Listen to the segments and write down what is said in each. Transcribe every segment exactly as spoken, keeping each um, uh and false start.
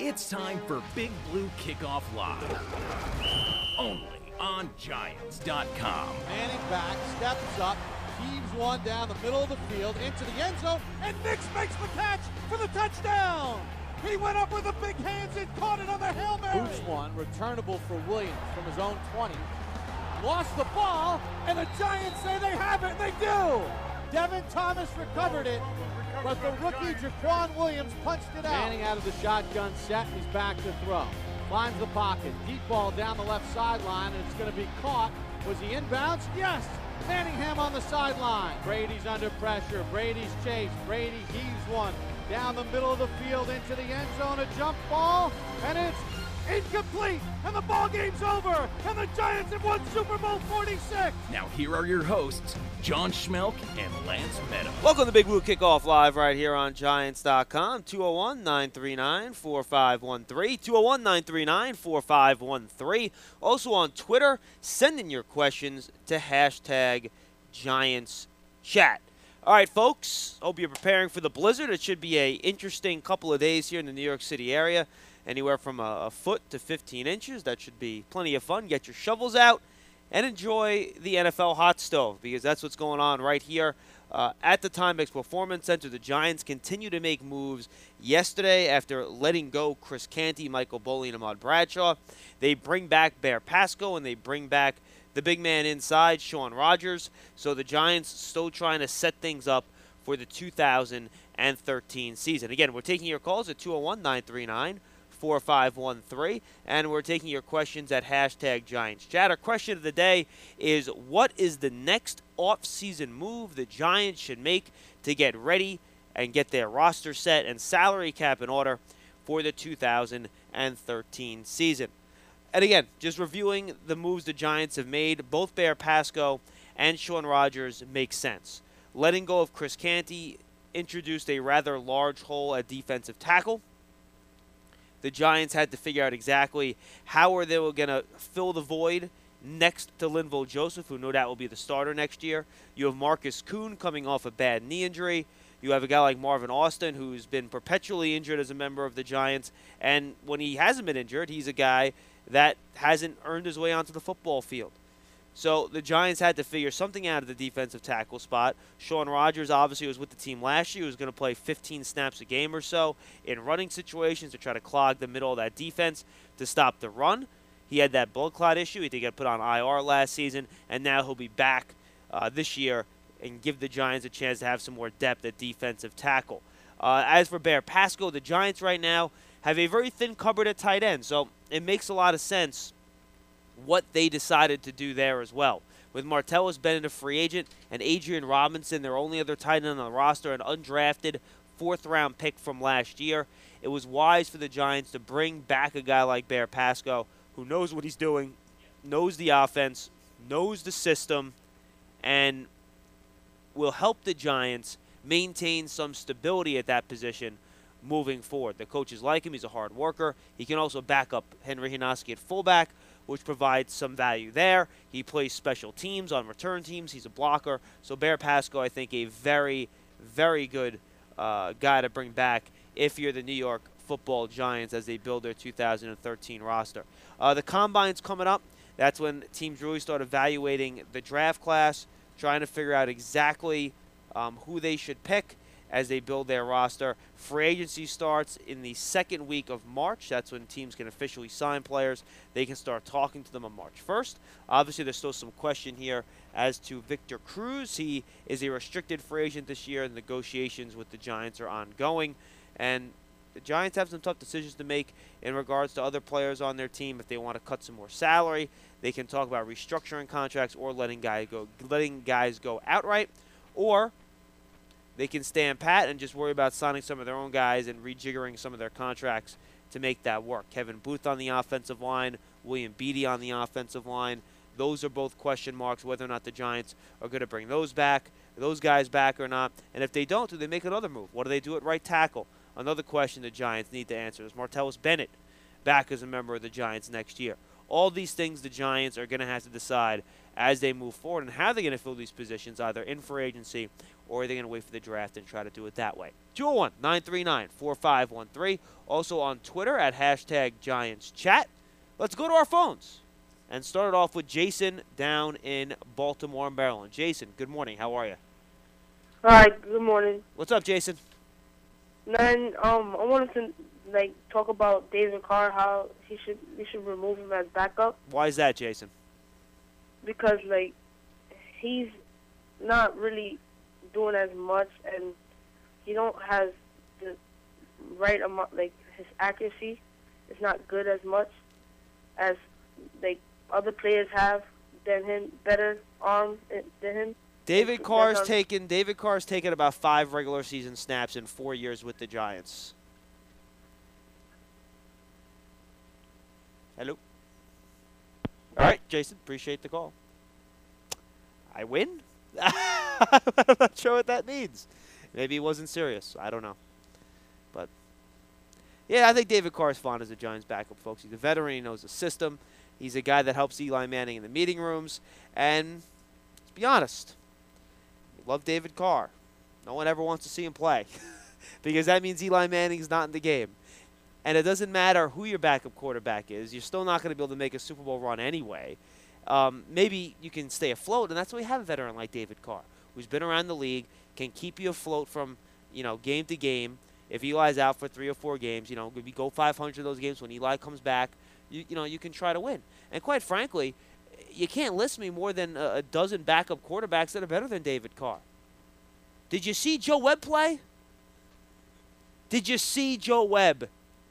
It's time for Big Blue Kickoff Live. Only on Giants dot com. Manning back, steps up, heaves one down the middle of the field into the end zone, and Nix makes the catch for the touchdown. He went up with the big hands and caught it on the Hail Mary. Boots one, returnable for Williams from his own twenty. Lost the ball, and the Giants say they have it, and they do. Devin Thomas recovered it, but the rookie Jaquan Williams punched it out. Manning out of the shotgun set, and he's back to throw. Finds the pocket, deep ball down the left sideline, and it's going to be caught. Was he inbounds? Yes! Manningham on the sideline. Brady's under pressure. Brady's chased. Brady heaves one down the middle of the field into the end zone. A jump ball, and it's incomplete. And the ball game's over. And the Giants have won Super Bowl forty-six. Now here are your hosts, John Schmelk and Lance Meadow. Welcome to Big Blue Kickoff Live right here on Giants dot com. two oh one, nine three nine, four five one three. two oh one, nine three nine, four five one three. Also on Twitter, send in your questions to hashtag Giants Chat. All right, folks, hope you're preparing for the blizzard. It should be an interesting couple of days here in the New York City area. Anywhere from a, a foot to fifteen inches. That should be plenty of fun. Get your shovels out and enjoy the N F L hot stove, because that's what's going on right here uh, at the Timex Performance Center. The Giants continue to make moves. Yesterday, after letting go Chris Canty, Michael Boley, and Ahmad Bradshaw, they bring back Bear Pasco, and they bring back the big man inside, Shaun Rogers. So the Giants still trying to set things up for the two thousand thirteen season. Again, we're taking your calls at two oh one, nine three nine, four five one three, and we're taking your questions at hashtag Giants Chat. Our question of the day is, what is the next off-season move the Giants should make to get ready and get their roster set and salary cap in order for the two thousand thirteen season? And again, just reviewing the moves the Giants have made, both Bear Pasco and Shaun Rogers make sense. Letting go of Chris Canty introduced a rather large hole at defensive tackle. The Giants had to figure out exactly how they were going to fill the void next to Linval Joseph, who no doubt will be the starter next year. You have Marcus Kuhn coming off a bad knee injury. You have a guy like Marvin Austin, who's been perpetually injured as a member of the Giants. And when he hasn't been injured, he's a guy that hasn't earned his way onto the football field. So the Giants had to figure something out of the defensive tackle spot. Shaun Rogers obviously was with the team last year. He was going to play fifteen snaps a game or so in running situations to try to clog the middle of that defense to stop the run. He had that blood clot issue. He did get put on I R last season, and now he'll be back uh, this year and give the Giants a chance to have some more depth at defensive tackle. Uh, as for Bear Pasco, the Giants right now have a very thin cupboard at tight end, so it makes a lot of sense what they decided to do there as well. With Martellus Bennett a free agent and Adrian Robinson, their only other tight end on the roster, an undrafted fourth-round pick from last year, it was wise for the Giants to bring back a guy like Bear Pasco, who knows what he's doing, knows the offense, knows the system, and will help the Giants maintain some stability at that position moving forward. The coaches like him. He's a hard worker. He can also back up Henry Hinoski at fullback, which provides some value there. He plays special teams on return teams. He's a blocker. So Bear Pasco, I think, a very, very good uh, guy to bring back if you're the New York Football Giants as they build their two thousand thirteen roster. Uh, the Combine's coming up. That's when teams really start evaluating the draft class, trying to figure out exactly um, who they should pick as they build their roster. Free agency starts in the second week of March. That's when teams can officially sign players. They can start talking to them on March first. Obviously, there's still some question here as to Victor Cruz. He is a restricted free agent this year. Negotiations with the Giants are ongoing. And the Giants have some tough decisions to make in regards to other players on their team. If they want to cut some more salary, they can talk about restructuring contracts or letting guys go, letting guys go outright. Or they can stand pat and just worry about signing some of their own guys and rejiggering some of their contracts to make that work. Kevin Booth on the offensive line, William Beatty on the offensive line. Those are both question marks, whether or not the Giants are going to bring those back, those guys back or not. And if they don't, do they make another move? What do they do at right tackle? Another question the Giants need to answer. Is Martellus Bennett back as a member of the Giants next year? All these things the Giants are going to have to decide as they move forward, and how they're going to fill these positions, either in free agency or are they going to wait for the draft and try to do it that way. two oh one, nine three nine, four five one three. Also on Twitter at hashtag GiantsChat. Let's go to our phones and start it off with Jason down in Baltimore, Maryland. Jason, good morning. How are you? Hi, good morning. What's up, Jason? Then um, I wanted to like talk about David Carr, how he should we should remove him as backup Why is that, Jason? because like he's not really doing as much, and he don't has the right amount. Like his accuracy is not good as much as like other players have than him, better arm than him. David That's Carr's on- taken David Carr's taken about five regular season snaps in four years with the Giants. Hello. All right, Jason. Appreciate the call. I win? I'm not sure what that means. Maybe he wasn't serious. I don't know. But, yeah, I think David Carr is fine as a Giants backup, folks. He's a veteran. He knows the system. He's a guy that helps Eli Manning in the meeting rooms. And, let's be honest, we love David Carr. No one ever wants to see him play because that means Eli Manning's not in the game. And it doesn't matter who your backup quarterback is. You're still not going to be able to make a Super Bowl run anyway. Um, maybe you can stay afloat, and that's why we have a veteran like David Carr, who's been around the league, can keep you afloat from, you know, game to game. If Eli's out for three or four games, you know, we go five hundred of those games. When Eli comes back, you, you know, you can try to win. And quite frankly, you can't list me more than a, a dozen backup quarterbacks that are better than David Carr. Did you see Joe Webb play? Did you see Joe Webb?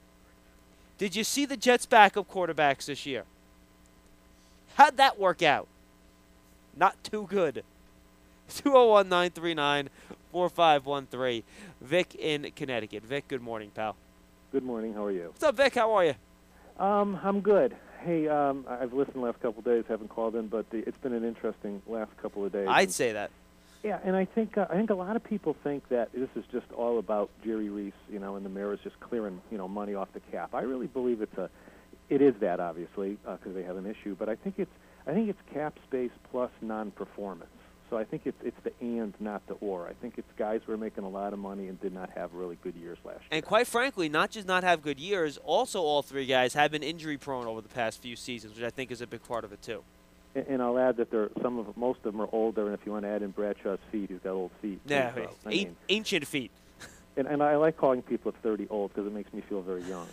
Did you see the Jets' backup quarterbacks this year? How'd that work out? Not too good. two oh one, nine three nine, four five one three. Vic in Connecticut. Vic, good morning, pal. Good morning. How are you? What's up, Vic? How are you? Um, I'm good. Hey, um, I've listened the last couple of days, haven't called in, but the, it's been an interesting last couple of days. I'd And- say that. Yeah, and I think uh, I think a lot of people think that this is just all about Jerry Reese, you know, and the mayor is just clearing, you know, money off the cap. I really believe it's a, it is that obviously because uh, they have an issue, but I think it's I think it's cap space plus non-performance. So I think it's it's the and, not the or. I think it's guys who are making a lot of money and did not have really good years last year. And quite frankly, not just not have good years, also all three guys have been injury prone over the past few seasons, which I think is a big part of it too. And, and I'll add that there some of most of them are older, and if you want to add in Bradshaw's feet, he's got old feet. too, Yeah, so, I an- mean, ancient feet. And, and I like calling people at thirty old because it makes me feel very young.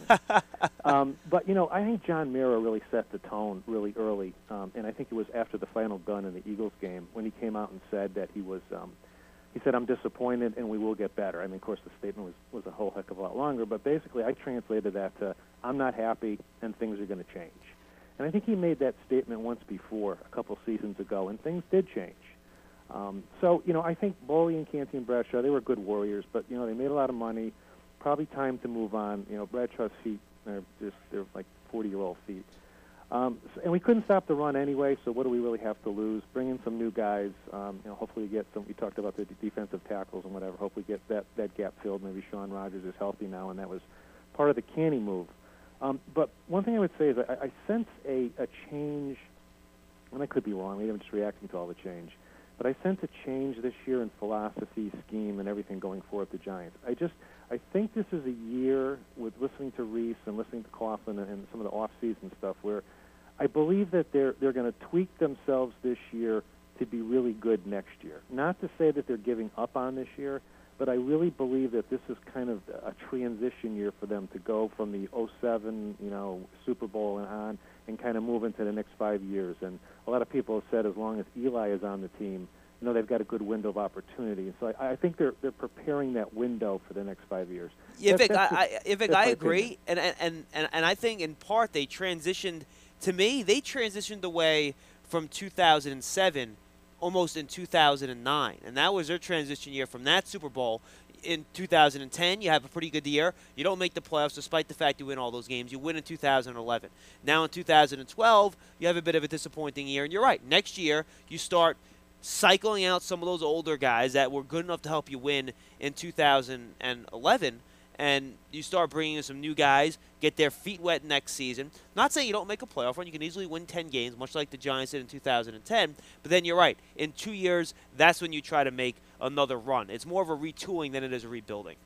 um, but, you know, I think John Mara really set the tone really early, um, and I think it was after the final gun in the Eagles game when he came out and said that he was, um, he said, I'm disappointed and we will get better. I mean, of course, the statement was, was a whole heck of a lot longer, but basically I translated that to I'm not happy and things are going to change. And I think he made that statement once before, a couple seasons ago, and things did change. Um, so, you know, I think Boley and Canty and Bradshaw, they were good warriors, but, you know, they made a lot of money. Probably time to move on. You know, Bradshaw's feet, they're just, they're like forty-year-old feet. Um, so, and we couldn't stop the run anyway, so what do we really have to lose? Bring in some new guys. Um, you know, hopefully get some, we talked about the d- defensive tackles and whatever. Hopefully get that, that gap filled. Maybe Sean Rogers is healthy now, and that was part of the Canty move. Um, but one thing I would say is I, I sense a, a change, and I could be wrong. Maybe I'm just reacting to all the change. But I sense a change this year in philosophy, scheme, and everything going forward with the Giants. I just, I think this is a year with listening to Reese and listening to Coughlin and, and some of the off-season stuff where I believe that they're they're going to tweak themselves this year to be really good next year. Not to say that they're giving up on this year, but I really believe that this is kind of a transition year for them to go from the oh seven, you know, Super Bowl and on, and kind of move into the next five years. And a lot of people have said as long as Eli is on the team, you know, they've got a good window of opportunity. And so I, I think they're they're preparing that window for the next five years. Yeah, That- Vic, that's I, just- I, yeah, Vic, that's I my agree, opinion. and, and and and I think in part they transitioned. To me, they transitioned away from two thousand seven almost in two thousand nine, and that was their transition year from that Super Bowl. In two thousand ten, you have a pretty good year. You don't make the playoffs despite the fact you win all those games. You win in two thousand eleven. Now in two thousand twelve, you have a bit of a disappointing year, and you're right. Next year, you start cycling out some of those older guys that were good enough to help you win in two thousand eleven, and you start bringing in some new guys, get their feet wet next season. Not saying you don't make a playoff run. You can easily win ten games, much like the Giants did in two thousand ten. But then you're right. In two years, that's when you try to make another run. It's more of a retooling than it is a rebuilding.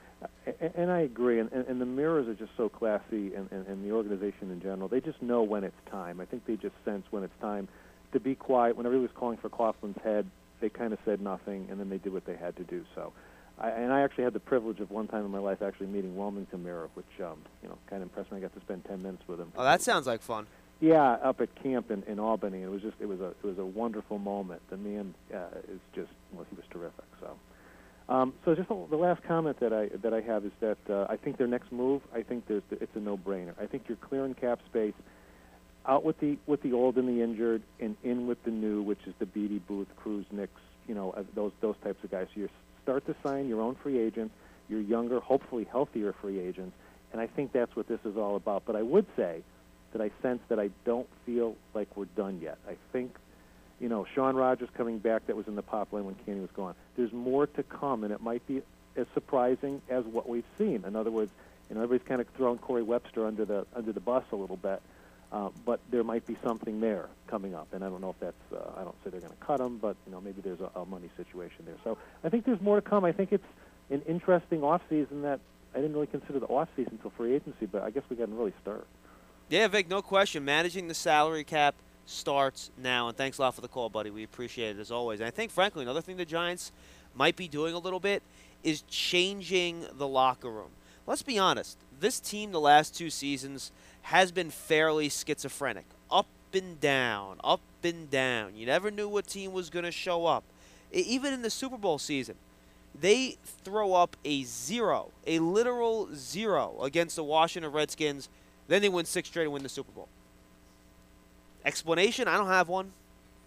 And I agree, and, and the Mirrors are just so classy, and, and, and the organization in general. They just know when it's time. I think they just sense when it's time to be quiet. When everybody was calling for Coughlin's head, they kind of said nothing, and then they did what they had to do. So, I, and I actually had the privilege of one time in my life actually meeting Wilmington Mirror, which um, you know kind of impressed me. I got to spend ten minutes with him. Oh, that sounds like fun. Yeah, up at camp in, in Albany. It was just it was a it was a wonderful moment. The man uh, is just well, he was terrific. So. Um, so just the last comment that I that I have is that uh, I think their next move, I think there's it's a no-brainer. I think you're clearing cap space, out with the with the old and the injured, and in with the new, which is the Beatty, Booth, Cruz, Nix, you know, uh, those those types of guys. So you start to sign your own free agents, your younger, hopefully healthier free agents, and I think that's what this is all about. But I would say that I sense that I don't feel like we're done yet. I think. You know, Sean Rogers coming back, that was in the pop lane when Kenny was gone. There's more to come, and it might be as surprising as what we've seen. In other words, you know, everybody's kind of throwing Corey Webster under the under the bus a little bit, uh, but there might be something there coming up. And I don't know if that's, uh, I don't say they're going to cut him, but, you know, maybe there's a, a money situation there. So I think there's more to come. I think it's an interesting offseason that I didn't really consider the offseason until free agency, but I guess we got to really start. Yeah, Vic, no question. Managing the salary cap starts now, and thanks a lot for the call, buddy. We appreciate it as always. And I think, frankly, another thing the Giants might be doing a little bit is changing the locker room. Let's be honest. This team the last two seasons has been fairly schizophrenic. Up and down, up and down. You never knew what team was going to show up. Even in the Super Bowl season, they throw up a zero, a literal zero against the Washington Redskins. Then they win six straight and win the Super Bowl. Explanation? I don't have one.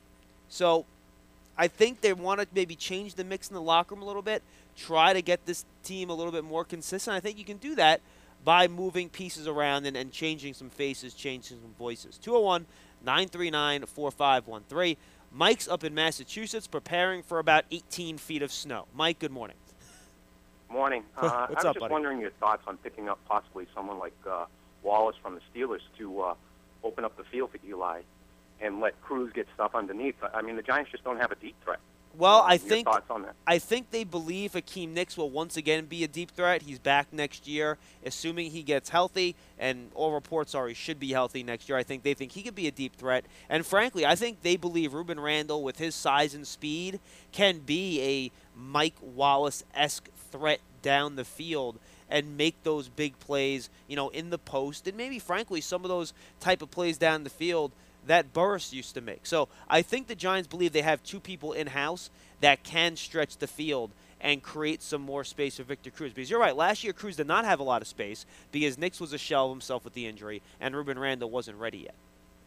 So I think they want to maybe change the mix in the locker room a little bit, try to get this team a little bit more consistent. I think you can do that by moving pieces around and, and changing some faces, changing some voices. two oh one, nine three nine, four five one three. Mike's up in Massachusetts preparing for about eighteen feet of snow. Mike, good morning. Morning. Uh, What's I was up, just buddy? wondering your thoughts on picking up possibly someone like uh, Wallace from the Steelers to uh, open up the field for Eli and let Cruz get stuff underneath. I mean, the Giants just don't have a deep threat. Well, I Your think thoughts on that? I think they believe Hakeem Nicks will once again be a deep threat. He's back next year, assuming he gets healthy, and all reports are he should be healthy next year. I think they think he could be a deep threat. And frankly, I think they believe Ruben Randle, with his size and speed, can be a Mike Wallace-esque threat down the field and make those big plays, you know, in the post, and maybe, frankly, some of those type of plays down the field that Burris used to make. So I think the Giants believe they have two people in-house that can stretch the field and create some more space for Victor Cruz. Because you're right, last year Cruz did not have a lot of space because Nicks was a shell of himself with the injury, and Ruben Randle wasn't ready yet.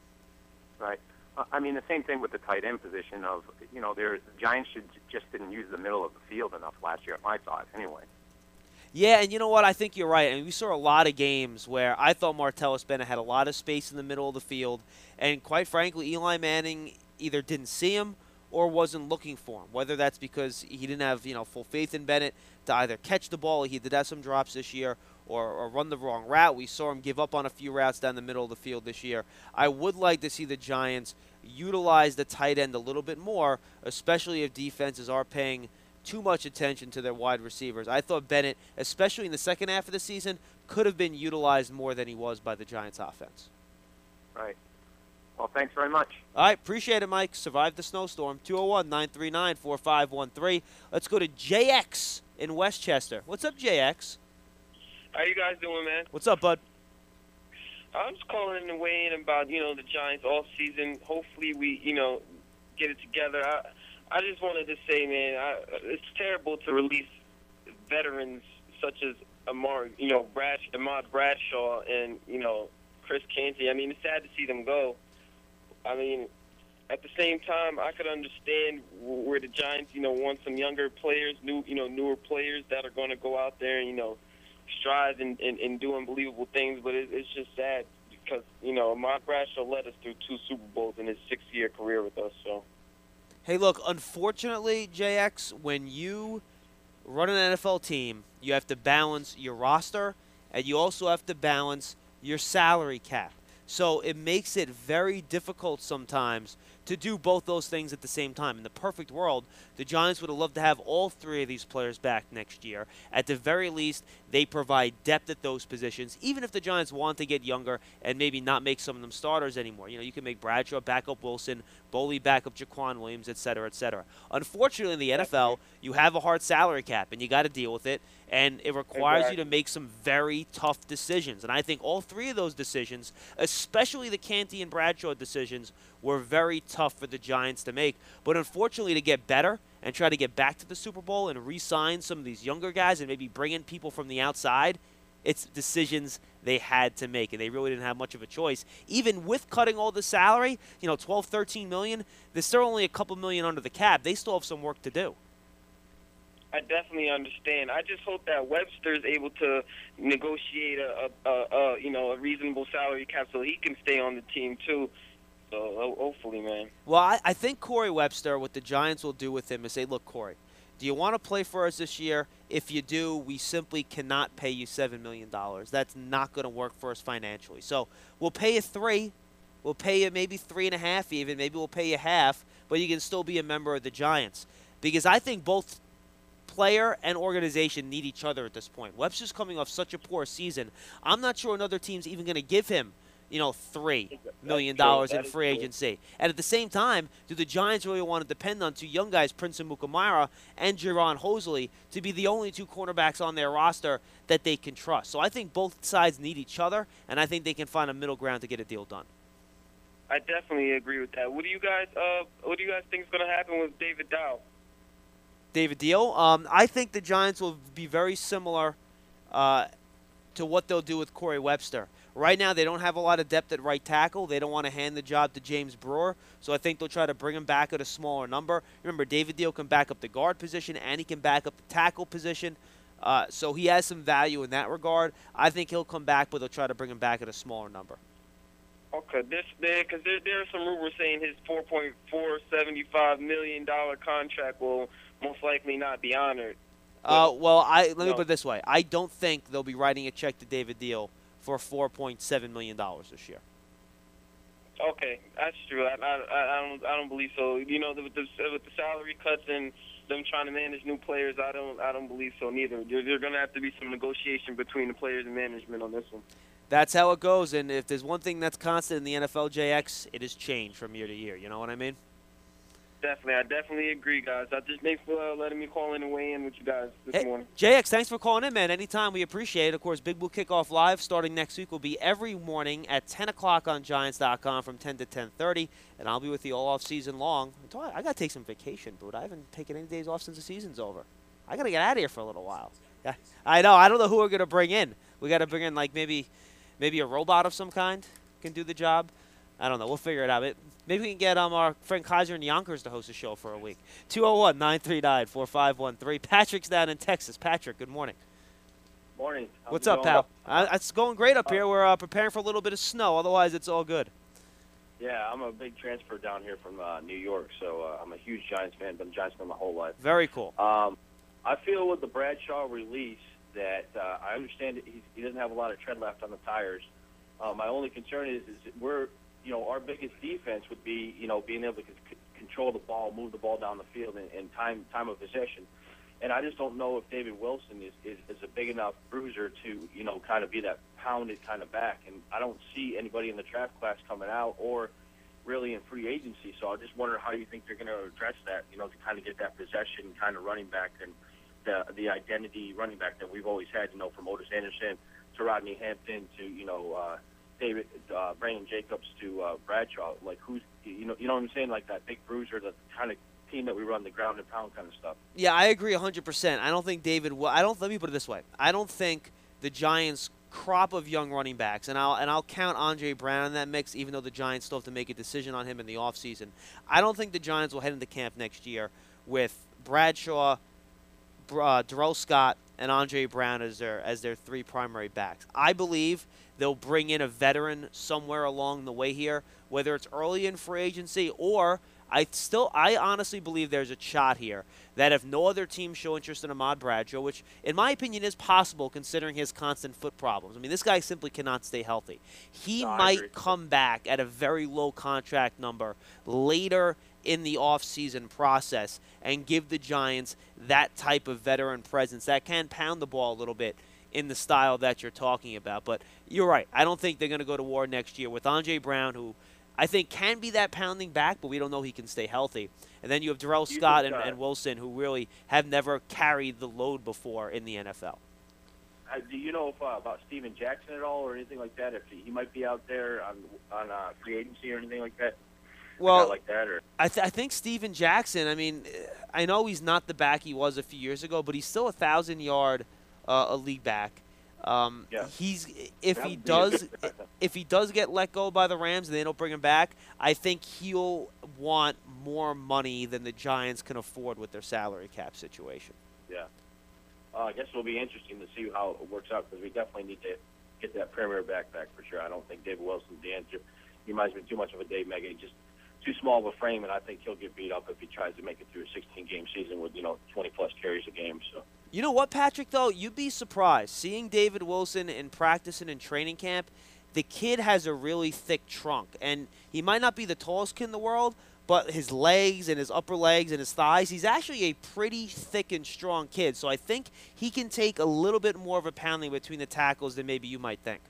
Right. Uh, I mean, the same thing with the tight end position of, you know, the Giants should just didn't use the middle of the field enough last year, at my thought, anyway. Yeah, and you know what? I think you're right. I mean, we saw a lot of games where I thought Martellus Bennett had a lot of space in the middle of the field, and quite frankly, Eli Manning either didn't see him or wasn't looking for him. Whether that's because he didn't have, you know, full faith in Bennett to either catch the ball, he did have some drops this year, or, or run the wrong route. We saw him give up on a few routes down the middle of the field this year. I would like to see the Giants utilize the tight end a little bit more, especially if defenses are paying too much attention to their wide receivers. I thought Bennett, especially in the second half of the season, could have been utilized more than he was by the Giants offense. Right. Well, thanks very much. All right, appreciate it, Mike. Survived the snowstorm. two oh one, nine three nine, four five one three. Let's go to J X in Westchester. What's up, J X? How you guys doing, man? What's up, bud? I'm just calling in to weigh in about, you know, the Giants all season. Hopefully we, you know, get it together. I, I just wanted to say, man, I, it's terrible to release veterans such as Amar, you know, Brad, Ahmad Bradshaw and, you know, Chris Canty. I mean, it's sad to see them go. I mean, at the same time, I could understand where the Giants, you know, want some younger players, new, you know, newer players that are going to go out there and, you know, strive and, and, and do unbelievable things. But it, it's just sad because, you know, Ahmad Bradshaw led us through two Super Bowls in his six-year career with us, so. Hey, look, unfortunately, J X, when you run an N F L team you have to balance your roster, and you also have to balance your salary cap. So it makes it very difficult sometimes to do both those things at the same time. In the perfect world, the Giants would have loved to have all three of these players back next year. At the very least, they provide depth at those positions, even if the Giants want to get younger and maybe not make some of them starters anymore. You know, you can make Bradshaw back up Wilson, Boley back up Jaquan Williams, et cetera, et cetera. Unfortunately, in the N F L, you have a hard salary cap, and you got to deal with it, and it requires Exactly. you to make some very tough decisions. And I think all three of those decisions, especially the Canty and Bradshaw decisions, were very tough for the Giants to make. But unfortunately, to get better and try to get back to the Super Bowl and re-sign some of these younger guys and maybe bring in people from the outside, it's decisions they had to make, and they really didn't have much of a choice. Even with cutting all the salary, you know, twelve, thirteen million, they're still only a couple million under the cap. They still have some work to do. I definitely understand. I just hope that Webster is able to negotiate a, a, a, a you know a reasonable salary cap so he can stay on the team too. So ho- hopefully, man. Well, I, I think Corey Webster, what the Giants will do with him is say, look, Corey, do you want to play for us this year? If you do, we simply cannot pay you seven million dollars. That's not going to work for us financially. So we'll pay you three. We'll pay you maybe three and a half even. Maybe we'll pay you half, but you can still be a member of the Giants. Because I think both player and organization need each other at this point. Webster's coming off such a poor season. I'm not sure another team's even going to give him, you know, three million dollars in free agency. And at the same time, do the Giants really want to depend on two young guys, Prince and Mukamara and Jaron Hosley, to be the only two cornerbacks on their roster that they can trust? So I think both sides need each other, and I think they can find a middle ground to get a deal done. I definitely agree with that. What do you guys uh What do you guys think is going to happen with David Dow? David Deal. Um, I think the Giants will be very similar uh, to what they'll do with Corey Webster. Right now, they don't have a lot of depth at right tackle. They don't want to hand the job to James Brewer, so I think they'll try to bring him back at a smaller number. Remember, David Deal can back up the guard position, and he can back up the tackle position, uh, so he has some value in that regard. I think he'll come back, but they'll try to bring him back at a smaller number. Okay, this there because there there are some rumors saying his four point four seventy five million dollar contract will most likely not be honored. Uh, well, I let me No. put it this way: I don't think they'll be writing a check to David Deal for four point seven million dollars this year. Okay, that's true. I, I, I don't I don't believe so. You know, with the with the salary cuts and them trying to manage new players, I don't I don't believe so neither. There, there's going to have to be some negotiation between the players and management on this one. That's how it goes, and if there's one thing that's constant in the N F L, J X, it is change from year to year. You know what I mean? Definitely, I definitely agree, guys. I just thanks for uh, letting me call in and weigh in with you guys this Hey, morning. J X, thanks for calling in, man. Anytime, we appreciate it. Of course, Big Blue Kickoff Live starting next week will be every morning at ten o'clock on Giants dot com from ten to ten thirty, and I'll be with you all off season long. I got to take some vacation, Boot. I haven't taken any days off since the season's over. I got to get out of here for a little while. Yeah, I know. I don't know who we're going to bring in. We got to bring in, like, maybe maybe a robot of some kind can do the job. I don't know. We'll figure it out. It, maybe we can get um, our friend Kaiser in Yonkers to host a show for a week. two oh one, nine three nine, four five one three. Patrick's down in Texas. Patrick, good morning. Morning. How's What's it up, going? pal? Uh, it's going great up here. We're uh, preparing for a little bit of snow. Otherwise, it's all good. Yeah, I'm a big transfer down here from uh, New York, so uh, I'm a huge Giants fan. Been a Giants fan my whole life. Very cool. Um, I feel with the Bradshaw release that uh, I understand that he's, he doesn't have a lot of tread left on the tires. Uh, my only concern is, is that we're, you know, our biggest defense would be, you know, being able to c- control the ball, move the ball down the field, and, and time time of possession. And I just don't know if David Wilson is, is, is a big enough bruiser to, you know, kind of be that pounded kind of back. And I don't see anybody in the draft class coming out or really in free agency. So I just wonder how you think they're going to address that, you know, to kind of get that possession kind of running back and the the identity running back that we've always had, you know, from Otis Anderson to Rodney Hampton to, you know, uh, David, uh, Brandon Jacobs to uh, Bradshaw. Like, who's, you know, you know what I'm saying? Like that big bruiser, the kind of team that we run, the ground and pound kind of stuff. Yeah, I agree one hundred percent. I don't think David will. I don't. Let me put it this way. I don't think the Giants' crop of young running backs, and I'll and I'll count Andre Brown in that mix, even though the Giants still have to make a decision on him in the offseason. I don't think the Giants will head into camp next year with Bradshaw, uh, Darrell Scott, and Andre Brown as their as their three primary backs. I believe they'll bring in a veteran somewhere along the way here, whether it's early in free agency or I still, I honestly believe there's a shot here that if no other teams show interest in Ahmad Bradshaw, which in my opinion is possible considering his constant foot problems. I mean, this guy simply cannot stay healthy. He No, I might agree. come back at a very low contract number later in the offseason process and give the Giants that type of veteran presence that can pound the ball a little bit in the style that you're talking about. But you're right. I don't think they're going to go to war next year with Andre Brown, who I think can be that pounding back, but we don't know he can stay healthy. And then you have Darrell Do you Scott think, and, uh, and Wilson, who really have never carried the load before in the N F L. Uh, do you know if, uh, about Steven Jackson at all or anything like that? If he, he might be out there on on uh, free agency or anything like that? A guy Well, like that, or I, th- I think Steven Jackson, I mean, I know he's not the back he was a few years ago, but he's still a thousand-yard uh, a league back. Um, Yeah. He's if That he would be a does good- if he does get let go by the Rams and they don't bring him back, I think he'll want more money than the Giants can afford with their salary cap situation. yeah. Uh, I guess it'll be interesting to see how it works out because we definitely need to get that premier back back for sure. I don't think David Wilson's the answer. He reminds me too much of a Dave Mega. He's just too small of a frame, and I think he'll get beat up if he tries to make it through a sixteen-game season with, you know, twenty-plus carries a game. So. You know what, Patrick, though? You'd be surprised. Seeing David Wilson in practice and in training camp, the kid has a really thick trunk. And he might not be the tallest kid in the world, but his legs and his upper legs and his thighs, he's actually a pretty thick and strong kid. So I think he can take a little bit more of a pounding between the tackles than maybe you might think.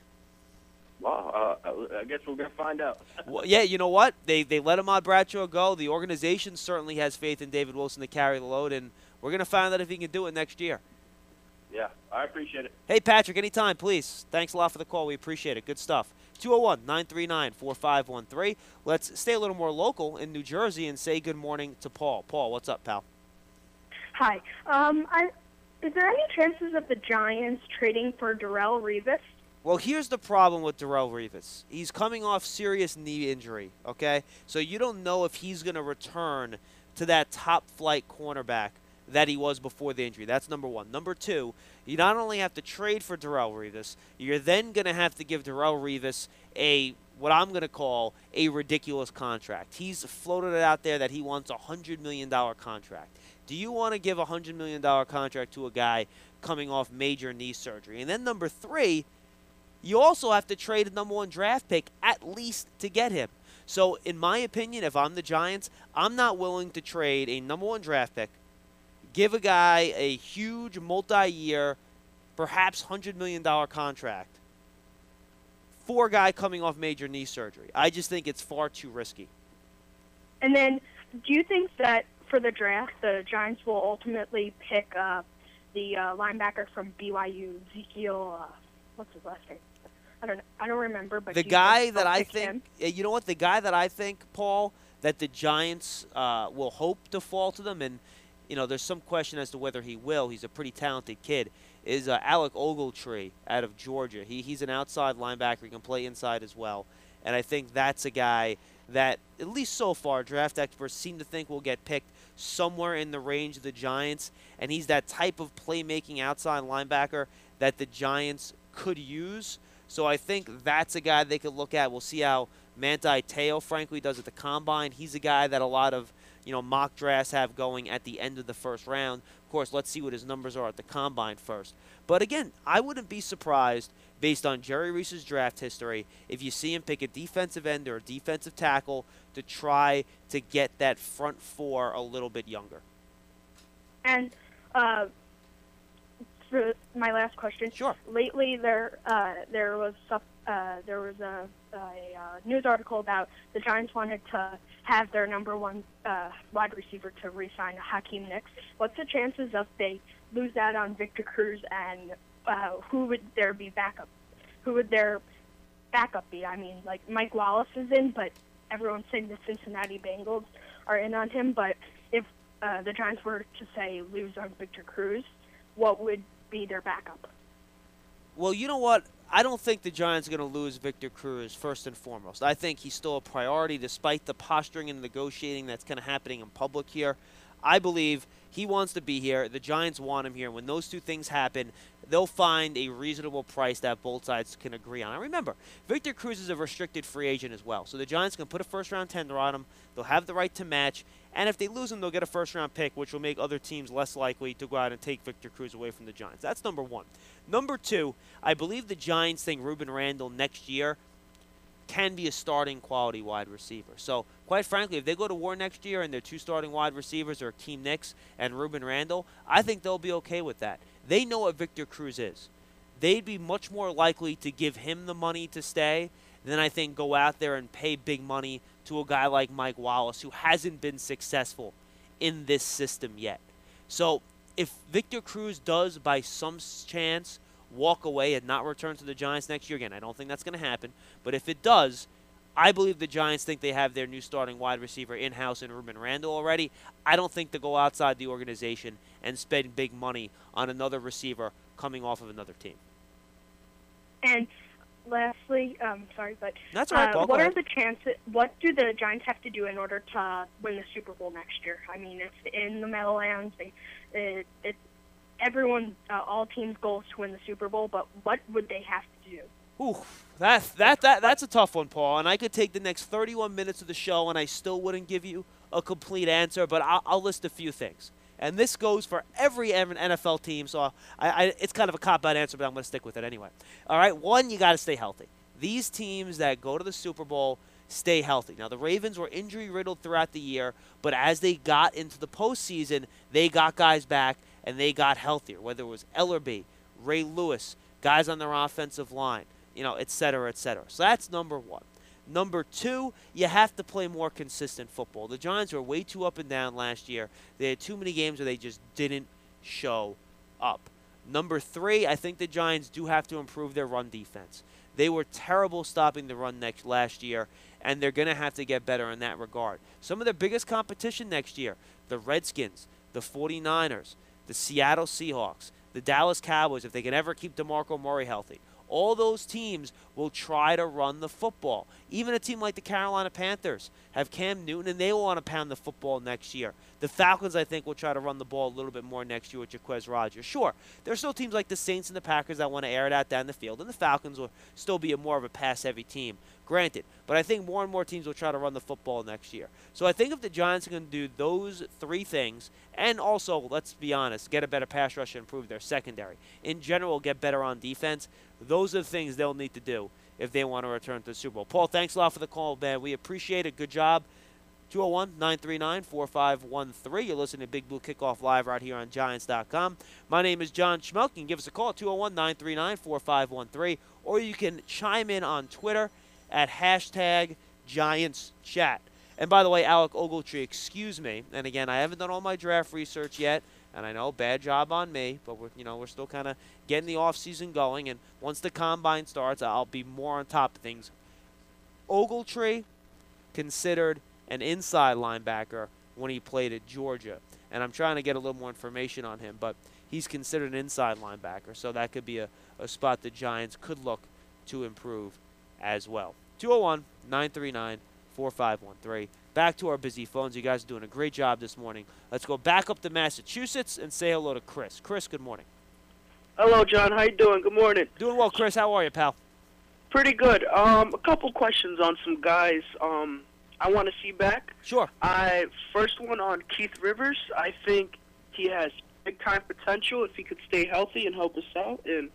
Well, uh, I guess we're going to find out. Well, yeah, you know what? They they let Ahmad Bradshaw go. The organization certainly has faith in David Wilson to carry the load, and we're going to find out if he can do it next year. Yeah, I appreciate it. Hey, Patrick, anytime, please. Thanks a lot for the call. We appreciate it. Good stuff. two oh one, nine three nine, four five one three. Let's stay a little more local in New Jersey and say good morning to Paul. Paul, what's up, pal? Hi. Um, I, is there any chances of the Giants trading for Darrell Revis? Well, here's the problem with Darrell Revis. He's coming off serious knee injury, okay? So you don't know if he's going to return to that top-flight cornerback that he was before the injury. That's number one. Number two, you not only have to trade for Darrell Revis, you're then going to have to give Darrell Revis a what I'm going to call a ridiculous contract. He's floated it out there that he wants a one hundred million dollars contract. Do you want to give a one hundred million dollars contract to a guy coming off major knee surgery? And then number three, you also have to trade a number one draft pick at least to get him. So in my opinion, if I'm the Giants, I'm not willing to trade a number one draft pick, give a guy a huge multi-year, perhaps one hundred million dollars contract for a guy coming off major knee surgery. I just think it's far too risky. And then, do you think that for the draft, the Giants will ultimately pick uh, the uh, linebacker from B Y U, Ezekiel? Uh, what's his last name? I don't. I don't remember. But The do you guy think that they'll I pick think, him? uh, you know what, the guy that I think, Paul, that the Giants uh, will hope to fall to them, and you know, there's some question as to whether he will. He's a pretty talented kid. Is uh, Alec Ogletree out of Georgia? He he's an outside linebacker. He can play inside as well, and I think that's a guy that, at least so far, draft experts seem to think will get picked somewhere in the range of the Giants, and he's that type of playmaking outside linebacker that the Giants could use. So I think that's a guy they could look at. We'll see how Manti Te'o, frankly, does at the Combine. He's a guy that a lot of, you know, mock drafts have going at the end of the first round. Of course, let's see what his numbers are at the Combine first. But again, I wouldn't be surprised, based on Jerry Reese's draft history, if you see him pick a defensive end or a defensive tackle to try to get that front four a little bit younger. And uh, for my last question, Sure. Lately, there uh, there was stuff, uh, there was a, a uh, news article about the Giants wanted to have their number one uh, wide receiver to re-sign Hakeem Nicks. What's the chances of they lose out on Victor Cruz, and uh, who would there be backup? Who would their backup be? I mean, like Mike Wallace is in, but everyone's saying the Cincinnati Bengals are in on him. But if uh, the Giants were to say lose on Victor Cruz, what would be their backup? Well, you know what? I don't think the Giants are going to lose Victor Cruz, first and foremost. I think he's still a priority despite the posturing and negotiating that's kind of happening in public here. I believe he wants to be here. The Giants want him here. When those two things happen, they'll find a reasonable price that both sides can agree on. And remember, Victor Cruz is a restricted free agent as well. So the Giants can put a first-round tender on him. They'll have the right to match. And if they lose him, they'll get a first-round pick, which will make other teams less likely to go out and take Victor Cruz away from the Giants. That's number one. Number two, I believe the Giants think Ruben Randle next year can be a starting quality wide receiver. So, quite frankly, if they go to war next year and their two starting wide receivers are Akeem Nicks and Ruben Randle, I think they'll be okay with that. They know what Victor Cruz is. They'd be much more likely to give him the money to stay than I think go out there and pay big money to a guy like Mike Wallace who hasn't been successful in this system yet. So, if Victor Cruz does by some chance walk away and not return to the Giants next year, again, I don't think that's going to happen, but if it does, I believe the Giants think they have their new starting wide receiver in-house in Ruben Randle already. I don't think they'll go outside the organization and spend big money on another receiver coming off of another team. And lastly, um, sorry, but that's all right, uh, Paul, what go are ahead. the chances? What do the Giants have to do in order to win the Super Bowl next year? I mean, it's in the Meadowlands. They, it, it, everyone, uh, all teams' goals to win the Super Bowl. But what would they have to do? Ooh, that, that, that, that's a tough one, Paul. And I could take the next thirty-one minutes of the show, and I still wouldn't give you a complete answer, but I'll, I'll list a few things. And this goes for every N F L team, so I, I, it's kind of a cop-out answer, but I'm going to stick with it anyway. All right, one, you got to stay healthy. These teams that go to the Super Bowl stay healthy. Now, the Ravens were injury-riddled throughout the year, but as they got into the postseason, they got guys back, and they got healthier, whether it was Ellerbe, Ray Lewis, guys on their offensive line, you know, et cetera, et cetera. So that's number one. Number two, you have to play more consistent football. The Giants were way too up and down last year. They had too many games where they just didn't show up. Number three, I think the Giants do have to improve their run defense. They were terrible stopping the run next last year, and they're going to have to get better in that regard. Some of their biggest competition next year, the Redskins, the forty-niners, the Seattle Seahawks, the Dallas Cowboys, if they can ever keep DeMarco Murray healthy. All those teams will try to run the football. Even a team like the Carolina Panthers have Cam Newton, and they will want to pound the football next year. The Falcons, I think, will try to run the ball a little bit more next year with Jaquez Rodgers. Sure, there's still teams like the Saints and the Packers that want to air it out down the field, and the Falcons will still be a more of a pass-heavy team, granted. But I think more and more teams will try to run the football next year. So I think if the Giants are going to do those three things, and also, let's be honest, get a better pass rush and improve their secondary, in general, get better on defense, those are the things they'll need to do if they want to return to the Super Bowl. Paul, thanks a lot for the call, man. We appreciate it. Good job. two oh one, nine three nine, four five one three. You're listening to Big Blue Kickoff Live right here on Giants dot com. My name is John Schmelk. You can give us a call at two oh one, nine three nine, four five one three, or you can chime in on Twitter at hashtag GiantsChat. And by the way, Alec Ogletree, excuse me. And again, I haven't done all my draft research yet. And I know, bad job on me, but we're, you know, we're still kind of getting the offseason going. And once the combine starts, I'll be more on top of things. Ogletree considered an inside linebacker when he played at Georgia. And I'm trying to get a little more information on him, but he's considered an inside linebacker. So that could be a, a spot the Giants could look to improve as well. two oh one, nine three nine, four five one three. Back to our busy phones. You guys are doing a great job this morning. Let's go back up to Massachusetts and say hello to Chris. Chris, good morning. Hello, John. How you doing? Good morning. Doing well, Chris. How are you, pal? Pretty good. Um, a couple questions on some guys um, I want to see back. Sure. I first one on Keith Rivers. I think he has big-time potential if he could stay healthy and help us out. And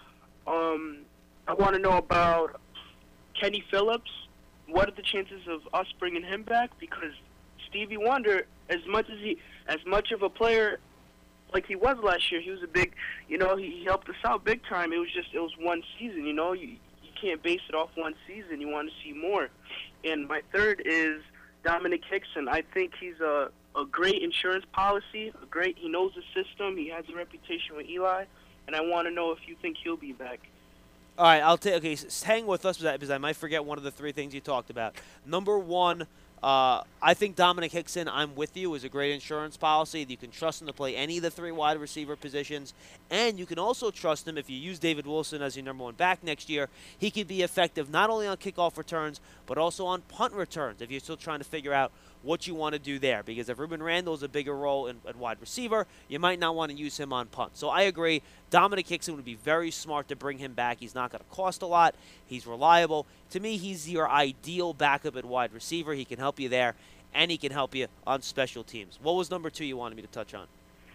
um, I want to know about Kenny Phillips. What are the chances of us bringing him back? Because Stevie Wonder, as much as he, as much of a player like he was last year, he was a big, you know, he, he helped us out big time. It was just, it was one season, you know. You, you can't base it off one season. You want to see more. And my third is Dominic Hickson. I think he's a, a great insurance policy, a great, he knows the system. He has a reputation with Eli. And I want to know if you think he'll be back. All right, I'll take. Okay, so hang with us because I might forget one of the three things you talked about. Number one, uh, I think Dominic Hickson, I'm with you, is a great insurance policy. You can trust him to play any of the three wide receiver positions, and you can also trust him if you use David Wilson as your number one back next year. He can be effective not only on kickoff returns but also on punt returns if you're still trying to figure out what you want to do there. Because if Ruben Randall's a bigger role in, in wide receiver, you might not want to use him on punt. So I agree. Dominic Hickson would be very smart to bring him back. He's not going to cost a lot. He's reliable. To me, he's your ideal backup at wide receiver. He can help you there, and he can help you on special teams. What was number two you wanted me to touch on?